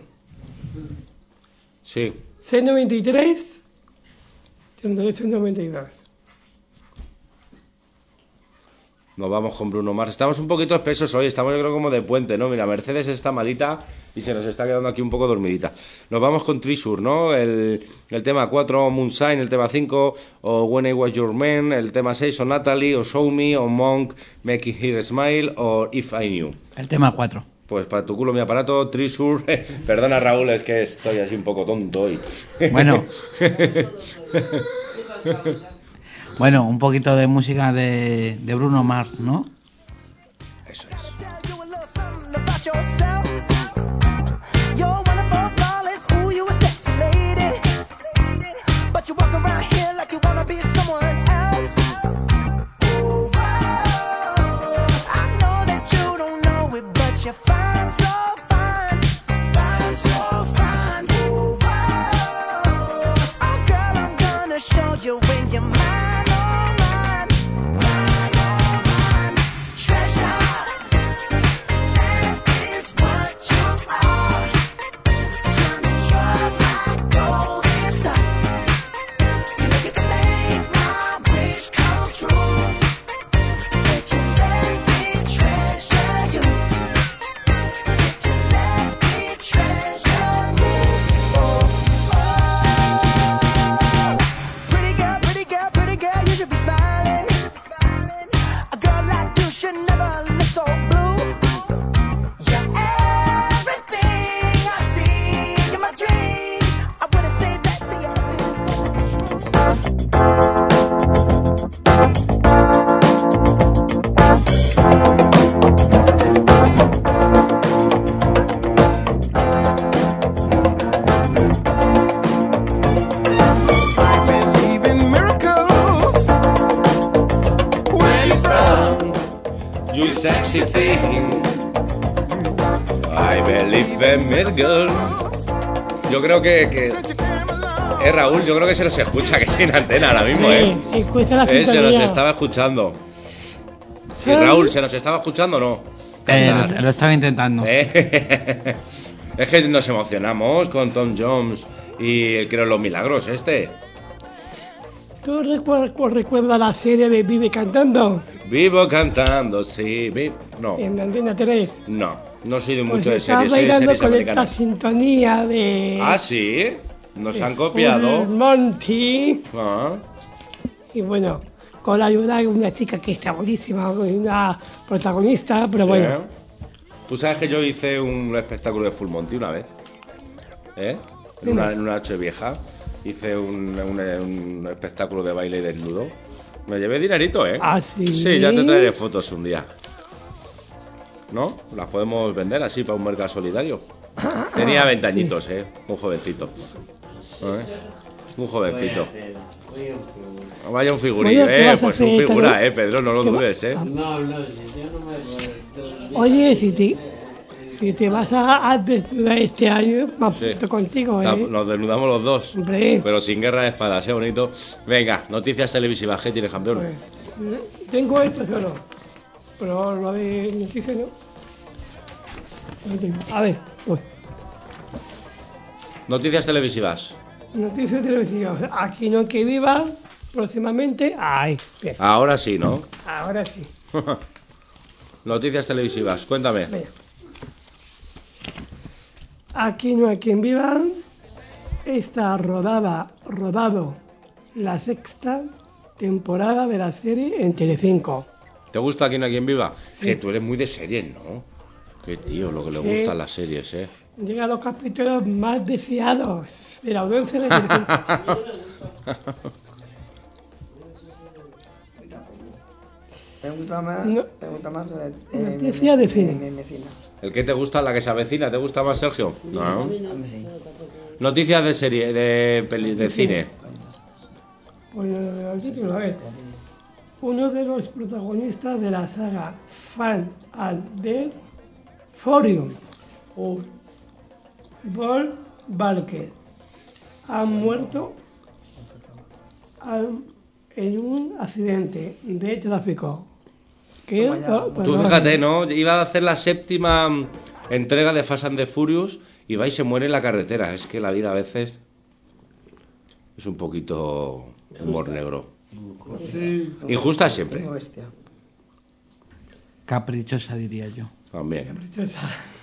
sí. seis noventa y tres, treinta y ocho, noventa y dos. Nos vamos con Bruno Mars. Estamos un poquito espesos hoy, estamos yo creo como de puente, ¿no? Mira, Mercedes está malita y se nos está quedando aquí un poco dormidita. Nos vamos con Treasure, ¿no? El, el tema cuatro, Moonshine, el tema cinco, o When I Was Your Man, el tema seis, o Natalie, o Show Me, o Monk, Make Her Smile, o If I Knew. El tema cuatro. Pues para tu culo mi aparato, Treasure. Perdona, Raúl, es que estoy así un poco tonto hoy. Bueno. Bueno, un poquito de música de, de Bruno Mars, ¿no? Eso es. You when you're mine, oh mine, mine, oh mine, treasure. That is what you are. Honey, you're my golden star. You know you can make my wish come true. If you let me treasure you. If you let me treasure you. Oh, oh. Pretty girl, pretty girl, pretty girl, you should be smiling. A girl like you should never look so blue. You're everything I see in my dreams. I wanna say that to you. I believe in miracles. Where you from? You sexy thing. I believe in miracles. Yo creo que, que... Eh, Raúl, yo creo que se nos escucha, que sin antena ahora mismo, ¿eh? Sí, escucha la Eh, se nos sintonía. estaba escuchando. Y Sí. Raúl, ¿se nos estaba escuchando o no? Eh, Cantar. lo, lo estaba intentando. Eh, Es que nos emocionamos con Tom Jones y el Creo en los Milagros, este. ¿Tú recuerdas, recuerdas la serie de Vive Cantando? Vivo cantando, sí, vi- No, En Antena tres. no, no soy de Pues mucho de estaba series, soy de bailando series con esta americanas. sintonía de... Ah, sí, nos han Full copiado. Monty. Ah, Y bueno, con la ayuda de una chica que está buenísima, una protagonista, pero sí. bueno. Tú sabes que yo hice un espectáculo de Full Monty una vez. ¿eh? En una, en una noche vieja. Hice un, un, un espectáculo de baile desnudo. Me llevé dinerito, ¿eh? ¿Ah, sí? Sí, ya te traeré fotos un día. ¿No? Las podemos vender así para un mercado solidario. Tenía veinte añitos, ¿eh? Un jovencito. ¿Eh? Un jovencito. Vaya un figurillo, Oye, ¿qué ¿eh? vas a Pues un hacer, figura, Carlos? ¿eh, Pedro? No lo ¿Qué va- dudes, ¿eh? No, no, si yo no me acuerdo. Oye, si te, si te vas a, a desnudar este año, me apunto contigo, Ta- ¿eh? Nos desnudamos los dos. Hombre. Pero sin guerra de espadas, ¿eh? Bonito. Venga, noticias televisivas. ¿Qué tienes, campeón? Pues, tengo esto solo, pero lo de noticias no. No tengo. A ver, pues, Noticias televisivas. noticias televisivas. Aquí no que viva, próximamente. Ay, bien. Ahora sí, ¿no? Ahora sí. Noticias televisivas. Cuéntame. Venga. Aquí no hay quien viva. Está rodada, rodado la sexta temporada de la serie en Telecinco. ¿Te gusta Aquí no hay quien viva? Sí. Que tú eres muy de series, ¿no? Qué tío, lo que le Sí. gustan las series, ¿eh? Llegan los capítulos más deseados de la audiencia de Telecinco. Me gusta más, No. me gusta más eh, Noticia de cine. me- me- vecina. ¿El que te gusta, la que se avecina? ¿Te gusta más, Sergio? No. Hombre, sí. Noticias de serie, de, peli, de cine. Pues lo de los títulos, a ver. Uno de los protagonistas de la saga Fan and del Forium, Paul Walker, ha muerto al- en un accidente de tráfico. Que, Toma ya. oh, pues Tú no, fíjate, ¿no? Iba a hacer la séptima mm, entrega de Fast and the Furious y va y se muere en la carretera. Es que la vida a veces es un poquito humor negro. Sí. Injusta siempre. Tengo bestia. Caprichosa, diría yo. También. Princesa.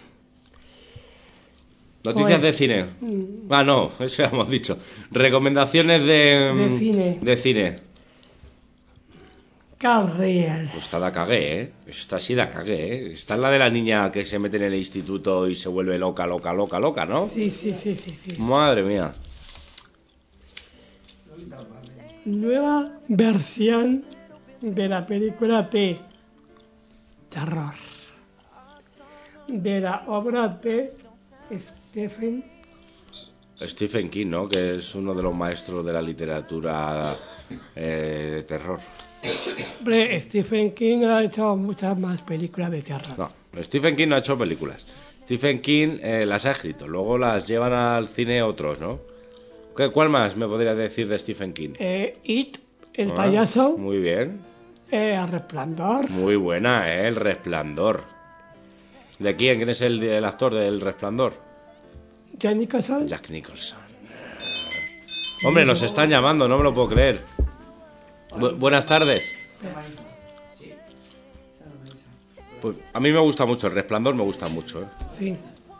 Noticias Pues, de cine. mm. Ah, no, eso ya hemos dicho. Recomendaciones de, De mm, cine. de cine. Carreal. Pues esta la cagué, ¿eh? Esta sí la cagué, ¿eh? Esta es la de la niña que se mete en el instituto y se vuelve loca, loca, loca, loca, ¿no? Sí, sí, sí, sí, sí. Madre mía. Nueva versión de la película de terror de la obra de Stephen Stephen King, ¿no? Que es uno de los maestros de la literatura eh, de terror. Hombre, Stephen King ha hecho muchas más películas de terror. No, Stephen King no ha hecho películas. Stephen King eh, las ha escrito, luego las llevan al cine otros, ¿no? ¿Qué, ¿Cuál más me podrías decir de Stephen King? Eh, It, el Ah, payaso, Muy bien. eh, El Resplandor, Muy buena, ¿eh? El Resplandor. ¿De quién? ¿Quién es el, el actor del Resplandor? Jack Nicholson. Jack Nicholson. Hombre, nos están llamando, no me lo puedo creer. Bu- buenas tardes. Pues a mí me gusta mucho, El Resplandor me gusta mucho, ¿eh? Sí.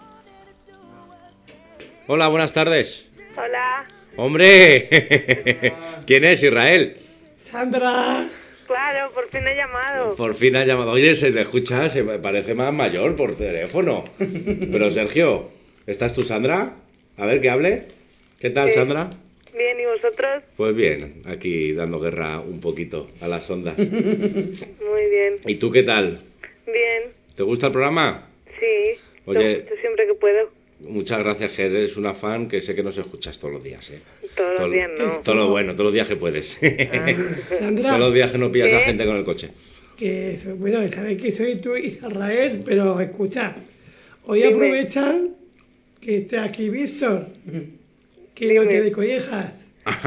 Hola, buenas tardes. Hola, ¡Hombre! ¿Quién es, Israel? Sandra. claro, por fin he llamado. Por fin ha llamado. Oye, se te escucha, se me parece más mayor por teléfono. Pero Sergio, ¿estás tú, Sandra? A ver, que hable. ¿Qué tal, Sí. Sandra? Bien, ¿y vosotros? Pues bien, aquí dando guerra un poquito a las ondas. Muy bien. ¿Y tú qué tal? Bien, ¿Te gusta el programa? sí. Oye. Lo escucho siempre que puedo. Muchas gracias, que eres una fan que sé que nos escuchas todos los días, ¿eh? Todos los Todo- días, ¿no? Todo lo bueno, todos los días que puedes. Sandra. Todos los días que no pillas a ¿Qué? gente con el coche. Que soy, bueno, sabéis que soy tú, Israel, pero escucha, hoy Dime. aprovechan que esté aquí Víctor, que no Dime. te de collejas.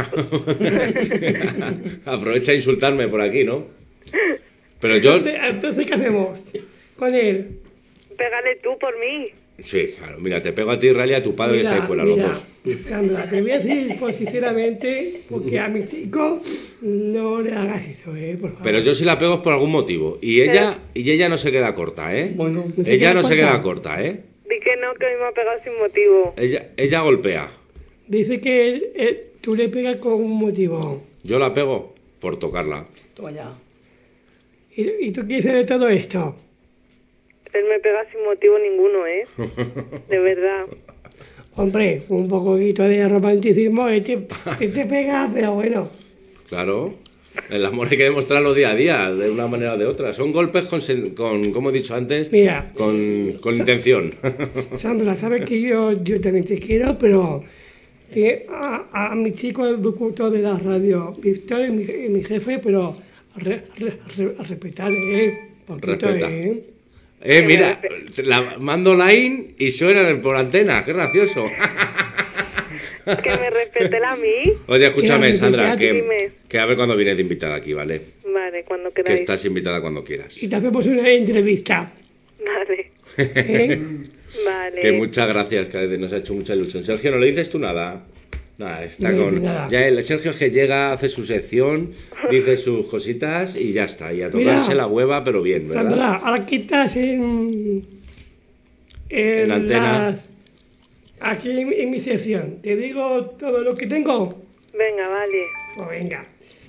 Aprovecha a insultarme por aquí, ¿no? Pero yo... Entonces, entonces, ¿qué hacemos con él? Pégale tú por mí. Sí, claro. Mira, te pego a ti, Israel, y a tu padre que está ahí fuera, los mira, dos. Sandra, te voy a decir pues, sinceramente, porque a mi chico no le hagas eso, ¿eh? Por favor. Pero yo sí la pego es por algún motivo. Y ella, y ella no se queda corta, ¿eh? Bueno, ¿no se Ella queda no se corta? queda corta, ¿eh? Di que no, que hoy me ha pegado sin motivo. Ella, ella golpea. Dice que él- él- tú le pegas con un motivo. Yo la pego por tocarla. Toma ya. ¿Y, y tú qué dices de todo esto? Él me pega sin motivo ninguno, ¿eh? De verdad. Hombre, un poquito de romanticismo este, este pega, pero bueno. Claro. El amor hay que demostrarlo día a día, de una manera o de otra. Son golpes con, sen- con como he dicho antes, Mira, con, con intención. Sandra, sabes que yo, yo también te quiero, pero te- a, a mi chico, el locutor de la radio, Víctor, es mi, es mi jefe, pero re, re, re- respetarle, ¿eh? Poquito, Respeta. ¿eh? Eh, mira, la mando line y suena por antena, qué gracioso. Que me respete a mí. Oye, escúchame, Mira, Sandra, dime. que, que a ver cuando vienes de invitada aquí, ¿vale? Vale, cuando Que queráis. estás invitada cuando quieras. Y te hacemos una entrevista. Vale, ¿eh? vale. Que muchas gracias, que nos ha hecho mucha ilusión. Sergio, ¿no le dices tú nada? Nada, está No le con... dice nada. Ya el Sergio es que llega, hace su sección, dice sus cositas y ya está. Y a Mira, tocarse la hueva, pero bien, ¿verdad? Sandra, ahora que estás en, en, En la antena. las- aquí en, en mi sección, ¿te digo todo lo que tengo? Venga, vale. Pues venga.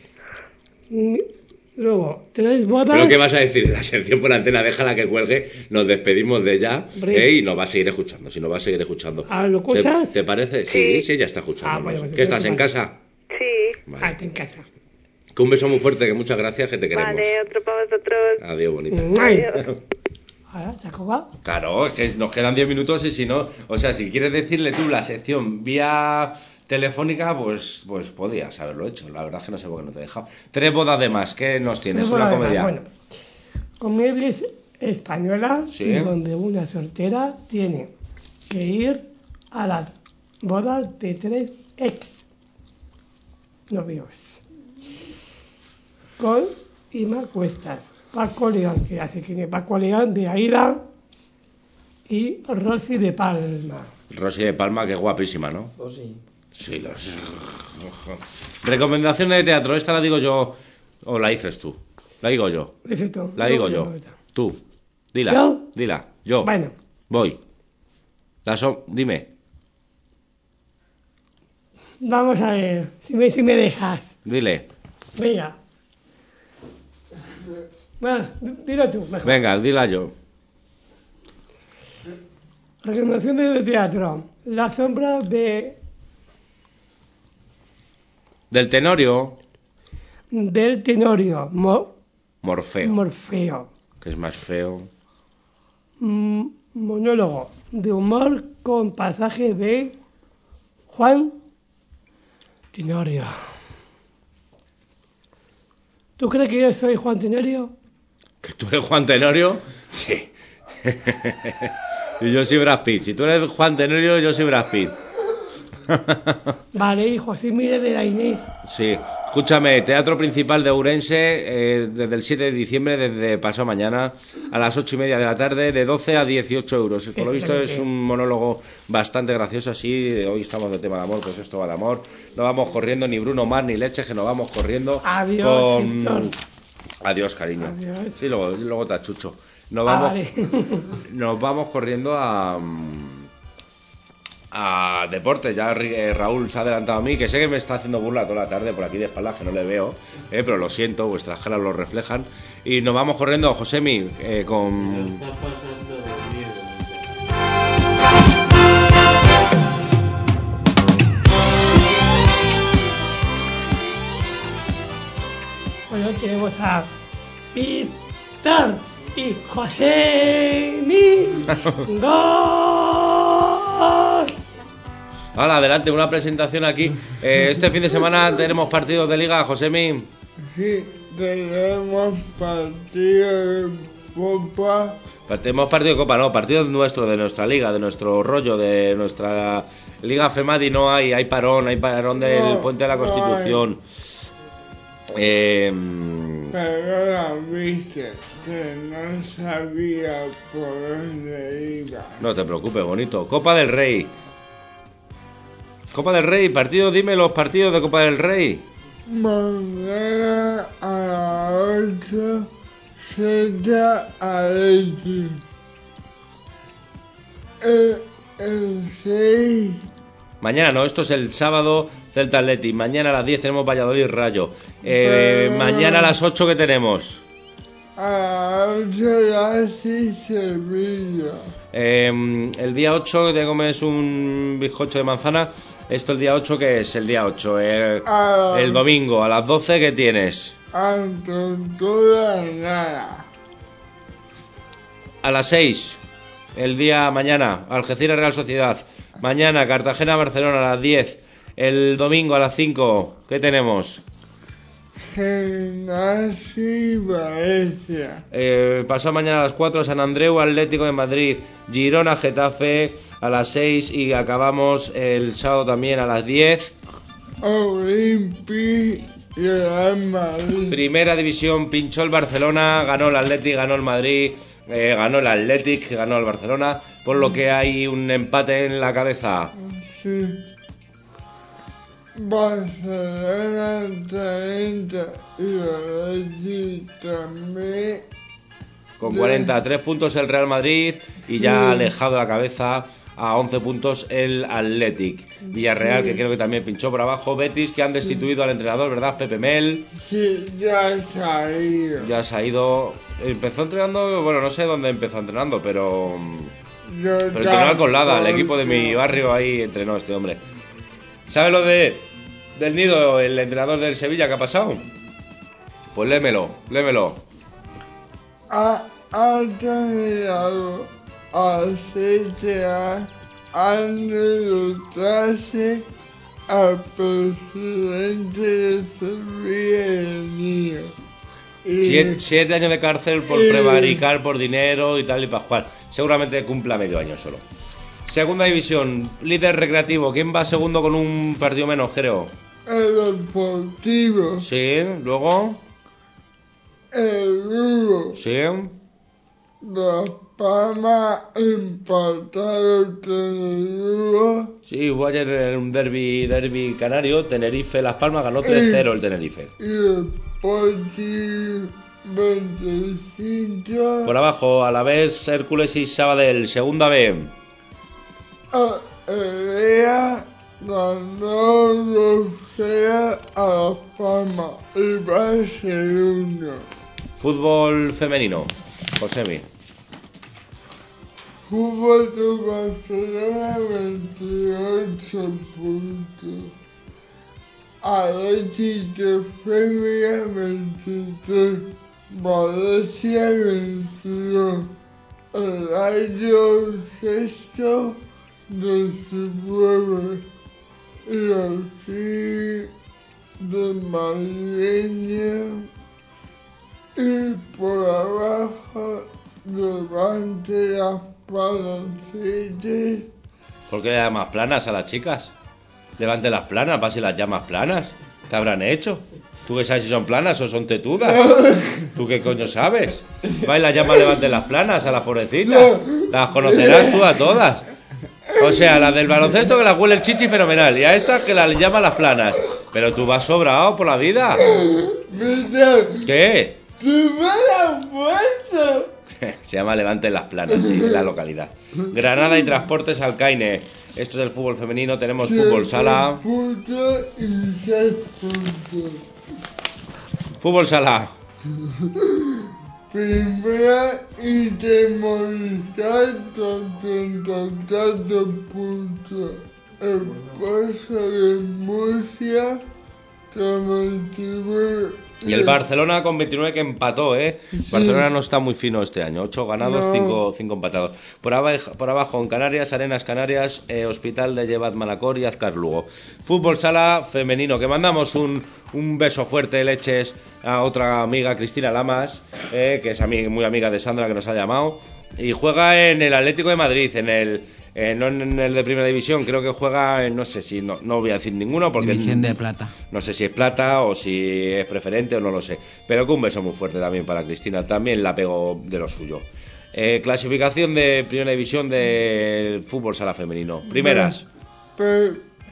Mm, Luego, tres bodas. ¿Pero qué vas a decir? La sección por antena, déjala que cuelgue, nos despedimos de ella, Hombre. ¿eh? Y nos va a seguir escuchando, si nos va a seguir escuchando. Ah, ¿lo escuchas? ¿Te, te parece? Sí, Sí. sí, ya está escuchando. Ah, vale, pues ¿Qué estás, entonces en vale. casa? Sí. Vale. Ah, está en casa. Que un beso muy fuerte, que muchas gracias, que te queremos. Vale, otro para vosotros. Adiós, bonita. Ay. Adiós. Ahora, ¿se ha colgado? Claro, es que nos quedan diez minutos y si no, o sea, si quieres decirle tú la sección vía telefónica, pues pues podías haberlo hecho. La verdad es que no sé por qué no te he dejado. Tres bodas de más, ¿qué nos tienes? Bueno, Una además, comedia. Bueno, comedia es- española, Sí. donde una soltera tiene que ir a las bodas de tres ex novios. Con Ima Cuestas, Paco León, que hace que Paco León de Aida, y Rosy de Palma. Rosy de Palma, que es guapísima, ¿no? O sí. Sí, los... Recomendaciones de teatro, esta la digo yo, o la dices tú. La digo yo. Dice tú. La digo No, yo. no, no. Tú. Dila. ¿Yo? Dila. Yo. Bueno, Voy. La so... Dime. vamos a ver, si me, si me dejas. Dile. Venga. Bueno, d- dilo tú, mejor. Venga, dila yo. Recomendaciones de teatro. La sombra de, Del Tenorio, del Tenorio, Mo- Morfeo, Morfeo. que es más feo. Mm, monólogo de humor con pasaje de Juan Tenorio. ¿Tú crees que yo soy Juan Tenorio? ¿Que tú eres Juan Tenorio? Sí. Y yo soy Brad Pitt. Si tú eres Juan Tenorio, yo soy Brad Pitt. Vale, hijo, así mire de la Inés. Sí. Escúchame, Teatro Principal de Ourense, eh, desde el siete de diciembre, desde pasado mañana, a las ocho y media de la tarde, de doce a dieciocho euros. Por lo visto es un monólogo bastante gracioso, así. Hoy estamos de tema de amor, pues esto va de amor. No vamos corriendo, ni Bruno Mars, ni Leche, que nos vamos corriendo. Adiós, Víctor. Adiós, cariño. Adiós. Sí, luego, luego te achucho. Nos Ah, vamos, vale. nos vamos corriendo a... a deporte. Ya eh, Raúl se ha adelantado a mí, que sé que me está haciendo burla toda la tarde por aquí de espaldas, que no le veo, eh, pero lo siento, vuestras caras lo reflejan. Y nos vamos corriendo, Josemi, eh, con... Está pasando de miedo. Bueno, tenemos a Víctor y José Mi. ¡Gol! Hala, adelante, una presentación aquí. Eh, este fin de semana tenemos partidos de liga, Josemi. Sí, tenemos partido de copa. Tenemos partido de Copa, no, partido nuestro, de nuestra liga, de nuestro rollo, de nuestra Liga FEMADI. No hay, hay parón, hay parón del No, Puente de la no Constitución. Eh, Pero la viste que no sabía por dónde iba. no te preocupes, bonito. Copa del Rey. Copa del Rey, partido, dime los partidos de Copa del Rey. Mañana a las ocho, Celta Atleti. El, el seis, Mañana no, esto es el sábado, Celta Atleti. Mañana a las diez tenemos Valladolid Rayo. Eh, Ah. mañana a las ocho, ¿qué tenemos? a Algeciras y Sevilla. Eh, el día ocho te comes un bizcocho de manzana. Esto el día ocho, ¿qué es? El día ocho, el, Ah. el domingo, a las doce, ¿qué tienes? A Tortura Nada. A las seis, el día mañana, Algeciras Real Sociedad. Mañana, Cartagena Barcelona a las diez. El domingo a las cinco, ¿qué tenemos? Gimnasia y Valencia. Eh, pasado mañana a las cuatro, San Andreu Atlético de Madrid, Girona Getafe a las seis y acabamos el sábado también a las diez. Olympique y Real Madrid. Primera división, pinchó el Barcelona, ganó el Athletic, ganó el Madrid, eh, ganó el Athletic, ganó el Barcelona, por lo que hay un empate en la cabeza. Sí. Barcelona treinta y Atleti también. Con cuarenta y tres puntos el Real Madrid y ya Sí. alejado de la cabeza a once puntos el Athletic. Villarreal, Sí. que creo que también pinchó por abajo. Betis, que han destituido al entrenador, ¿verdad? Pepe Mel. Sí, ya se ha ido. Ya se ha ido. Empezó entrenando, bueno, no sé dónde empezó entrenando, pero. Yo Pero entrenó al Colada, el tampoco. equipo de mi barrio, ahí entrenó este hombre. ¿Sabes lo de del Nido, el entrenador del Sevilla, que ha pasado? Pues lémelo, lémelo. Ha, ha terminado a siete a han de dotarse al presidente de Sevilla el Niño. Y- Siete, siete años de cárcel por y- prevaricar por dinero y tal y pascual. Seguramente cumpla medio año solo. Segunda división, líder recreativo. ¿Quién va segundo con un partido menos, creo? El Deportivo, Sí, luego. el Lugo, Sí. Las Palmas empataron con el Lugo Sí, hubo ayer un derbi, derbi canario. Tenerife, Las Palmas, ganó tres cero el Tenerife. y el Sporting veinticinco. Por abajo, a la vez Hércules y Sabadell, segunda B. A Elea ganó dos cero a Las Palmas y Barcelona. Fútbol femenino, Josemi. Fútbol de Barcelona veintiocho puntos. Atlético de Sevilla veintitrés. Valencia veintidós. El Rayo sexto diecinueve. Y así de Madrileño. Y por abajo levante las palancitas. ¿Por qué le llamas planas a las chicas? Levante las planas, para si las llamas planas. ¿Te habrán hecho? ¿Tú qué sabes si son planas o son tetudas? ¿Tú qué coño sabes? Va y las llamas levante las planas a las pobrecitas. Las conocerás tú a todas. O sea, las del baloncesto que las huele el chichi fenomenal. Y a estas que las llaman las planas. Pero tú vas sobrado por la vida. Mira, ¿Qué? ¡tú me la has puesto! Se llama Levante las Planas, sí, en la localidad. Granada y Transportes Alcaine. Esto es el fútbol femenino. Tenemos fútbol sala. Puntos y seis puntos. Fútbol sala. Primera y Temorical con treinta y cuatro puntos. El Paso de Murcia con veintinueve. Y el Barcelona con veintinueve que empató, ¿eh? Sí. Barcelona no está muy fino este año. ocho ganados, No. cinco empatados. Por abajo, por abajo en Canarias, Arenas Canarias, eh, Hospital de Llevat Manacor y Azcar Lugo. Fútbol sala femenino, que mandamos un, un beso fuerte, leches, a otra amiga, Cristina Lamas, eh, que es ami- muy amiga de Sandra, que nos ha llamado. Y juega en el Atlético de Madrid, en el... eh, no en el de Primera División, creo que juega, en, no sé si, no, no voy a decir ninguno, porque... División de plata. No sé si es plata o si es preferente o no lo sé. Pero que un beso muy fuerte también para Cristina. También la pegó de lo suyo. Eh, clasificación de Primera División del fútbol sala femenino. Primeras. Pe-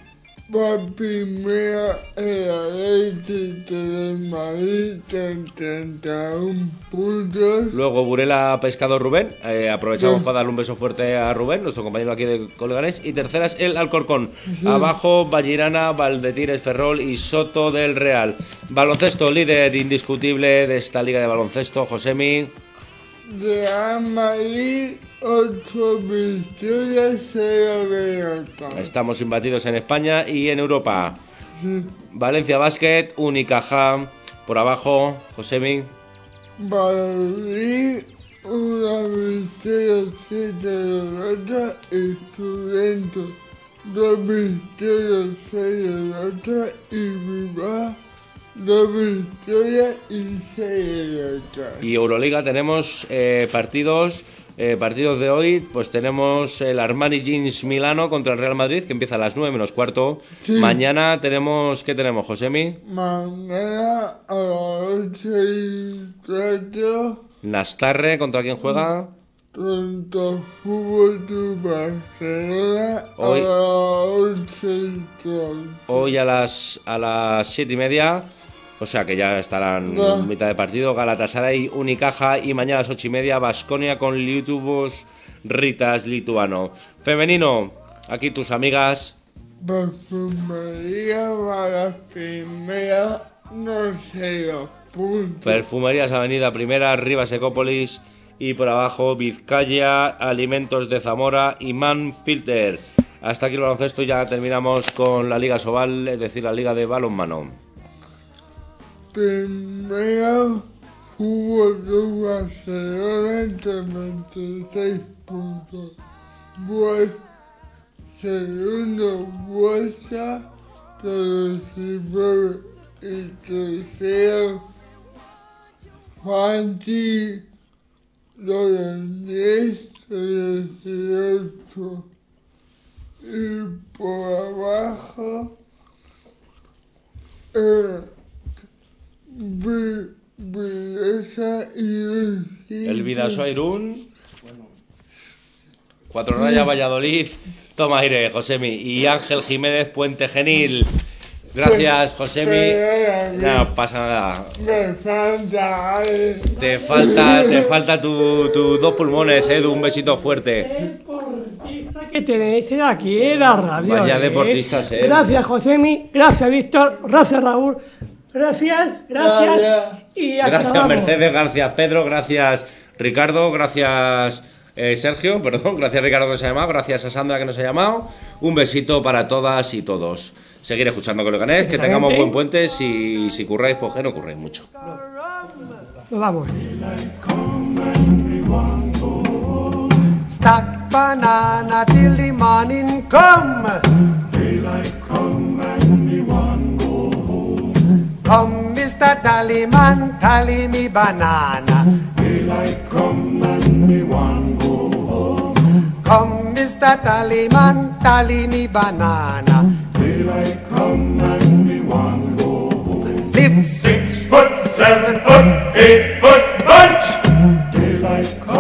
por primera en la leche de Madrid con treinta y uno puntos. Luego Burela Pescado Rubén, eh, aprovechamos sí. para darle un beso fuerte a Rubén, nuestro compañero aquí de Coleganés. Y tercera es el Alcorcón, sí. abajo Vallirana, Valdetires, Ferrol y Soto del Real. Baloncesto, líder indiscutible de esta liga de baloncesto, Josemi. Real Madrid, ocho victorias, cero derrotas. Estamos imbatidos en España y en Europa. Sí. Valencia Basket, Unicaja, por abajo, Josemi. Valladolid, una victoria, siete derrotas. Estudiantes, dos victorias, seis derrotas. Y Bilbao, dos victorias y seis derrotas. Y Euroliga tenemos eh, partidos... Eh, partidos de hoy, pues tenemos el Armani Jeans Milano contra el Real Madrid, que empieza a las nueve menos cuarto. Sí. Mañana tenemos, ¿qué tenemos, Josemi? Mañana a las ocho y cuatro. Nastarre, ¿contra quién juega? Contra Fútbol de Barcelona hoy, a las ocho y cuatro. Hoy a las, a las siete y media. O sea que ya estarán no. en mitad de partido. Galatasaray, Unicaja y mañana a las ocho y media Baskonia con Lietuvos Ritas Lituano. Femenino, aquí tus amigas. Perfumería para primera, no sé los puntos. Perfumerías Avenida Primera, Rivas Ecópolis y por abajo Vizcaya, Alimentos de Zamora y Man Filter. Hasta aquí el baloncesto, ya terminamos con la Liga Sobal, es decir, la Liga de Balonmano. Primero, Fútbol de Barcelona, treinta y seis puntos. Pues, segundo, Buesa, treinta y nueve. Y tercero, Fanti, diez, treinta y ocho. Y por abajo, eh, el Vidasoa Irún, Cuatro Rayas Valladolid, toma aire, Josemi, y Ángel Jiménez Puente Genil. Gracias, Josemi. No pasa nada. Me falta. Te falta, te falta tus tu dos pulmones, Edu. Un besito fuerte. Deportista que tenéis aquí en la radio. Vaya ¿eh? deportistas, eh. Gracias, Josemi. Gracias, Víctor. Gracias, Raúl. Gracias, gracias. Gracias, y gracias Mercedes, gracias Pedro, gracias Ricardo, gracias eh, Sergio, perdón, gracias Ricardo que nos ha llamado, gracias a Sandra que nos ha llamado. Un besito para todas y todos. Seguir escuchando Coleganés, que tengamos buen puente. Si, si curráis, pues que no curréis mucho. Nos vamos. Stack banana till the morning come. Daylight come and me want go home. Come, Mister Tallyman, tally me banana. Daylight come and me want go home. Come, Mister Tallyman, tally me banana. Daylight come and me want go home. Live six foot, seven foot, eight foot bunch. Daylight come.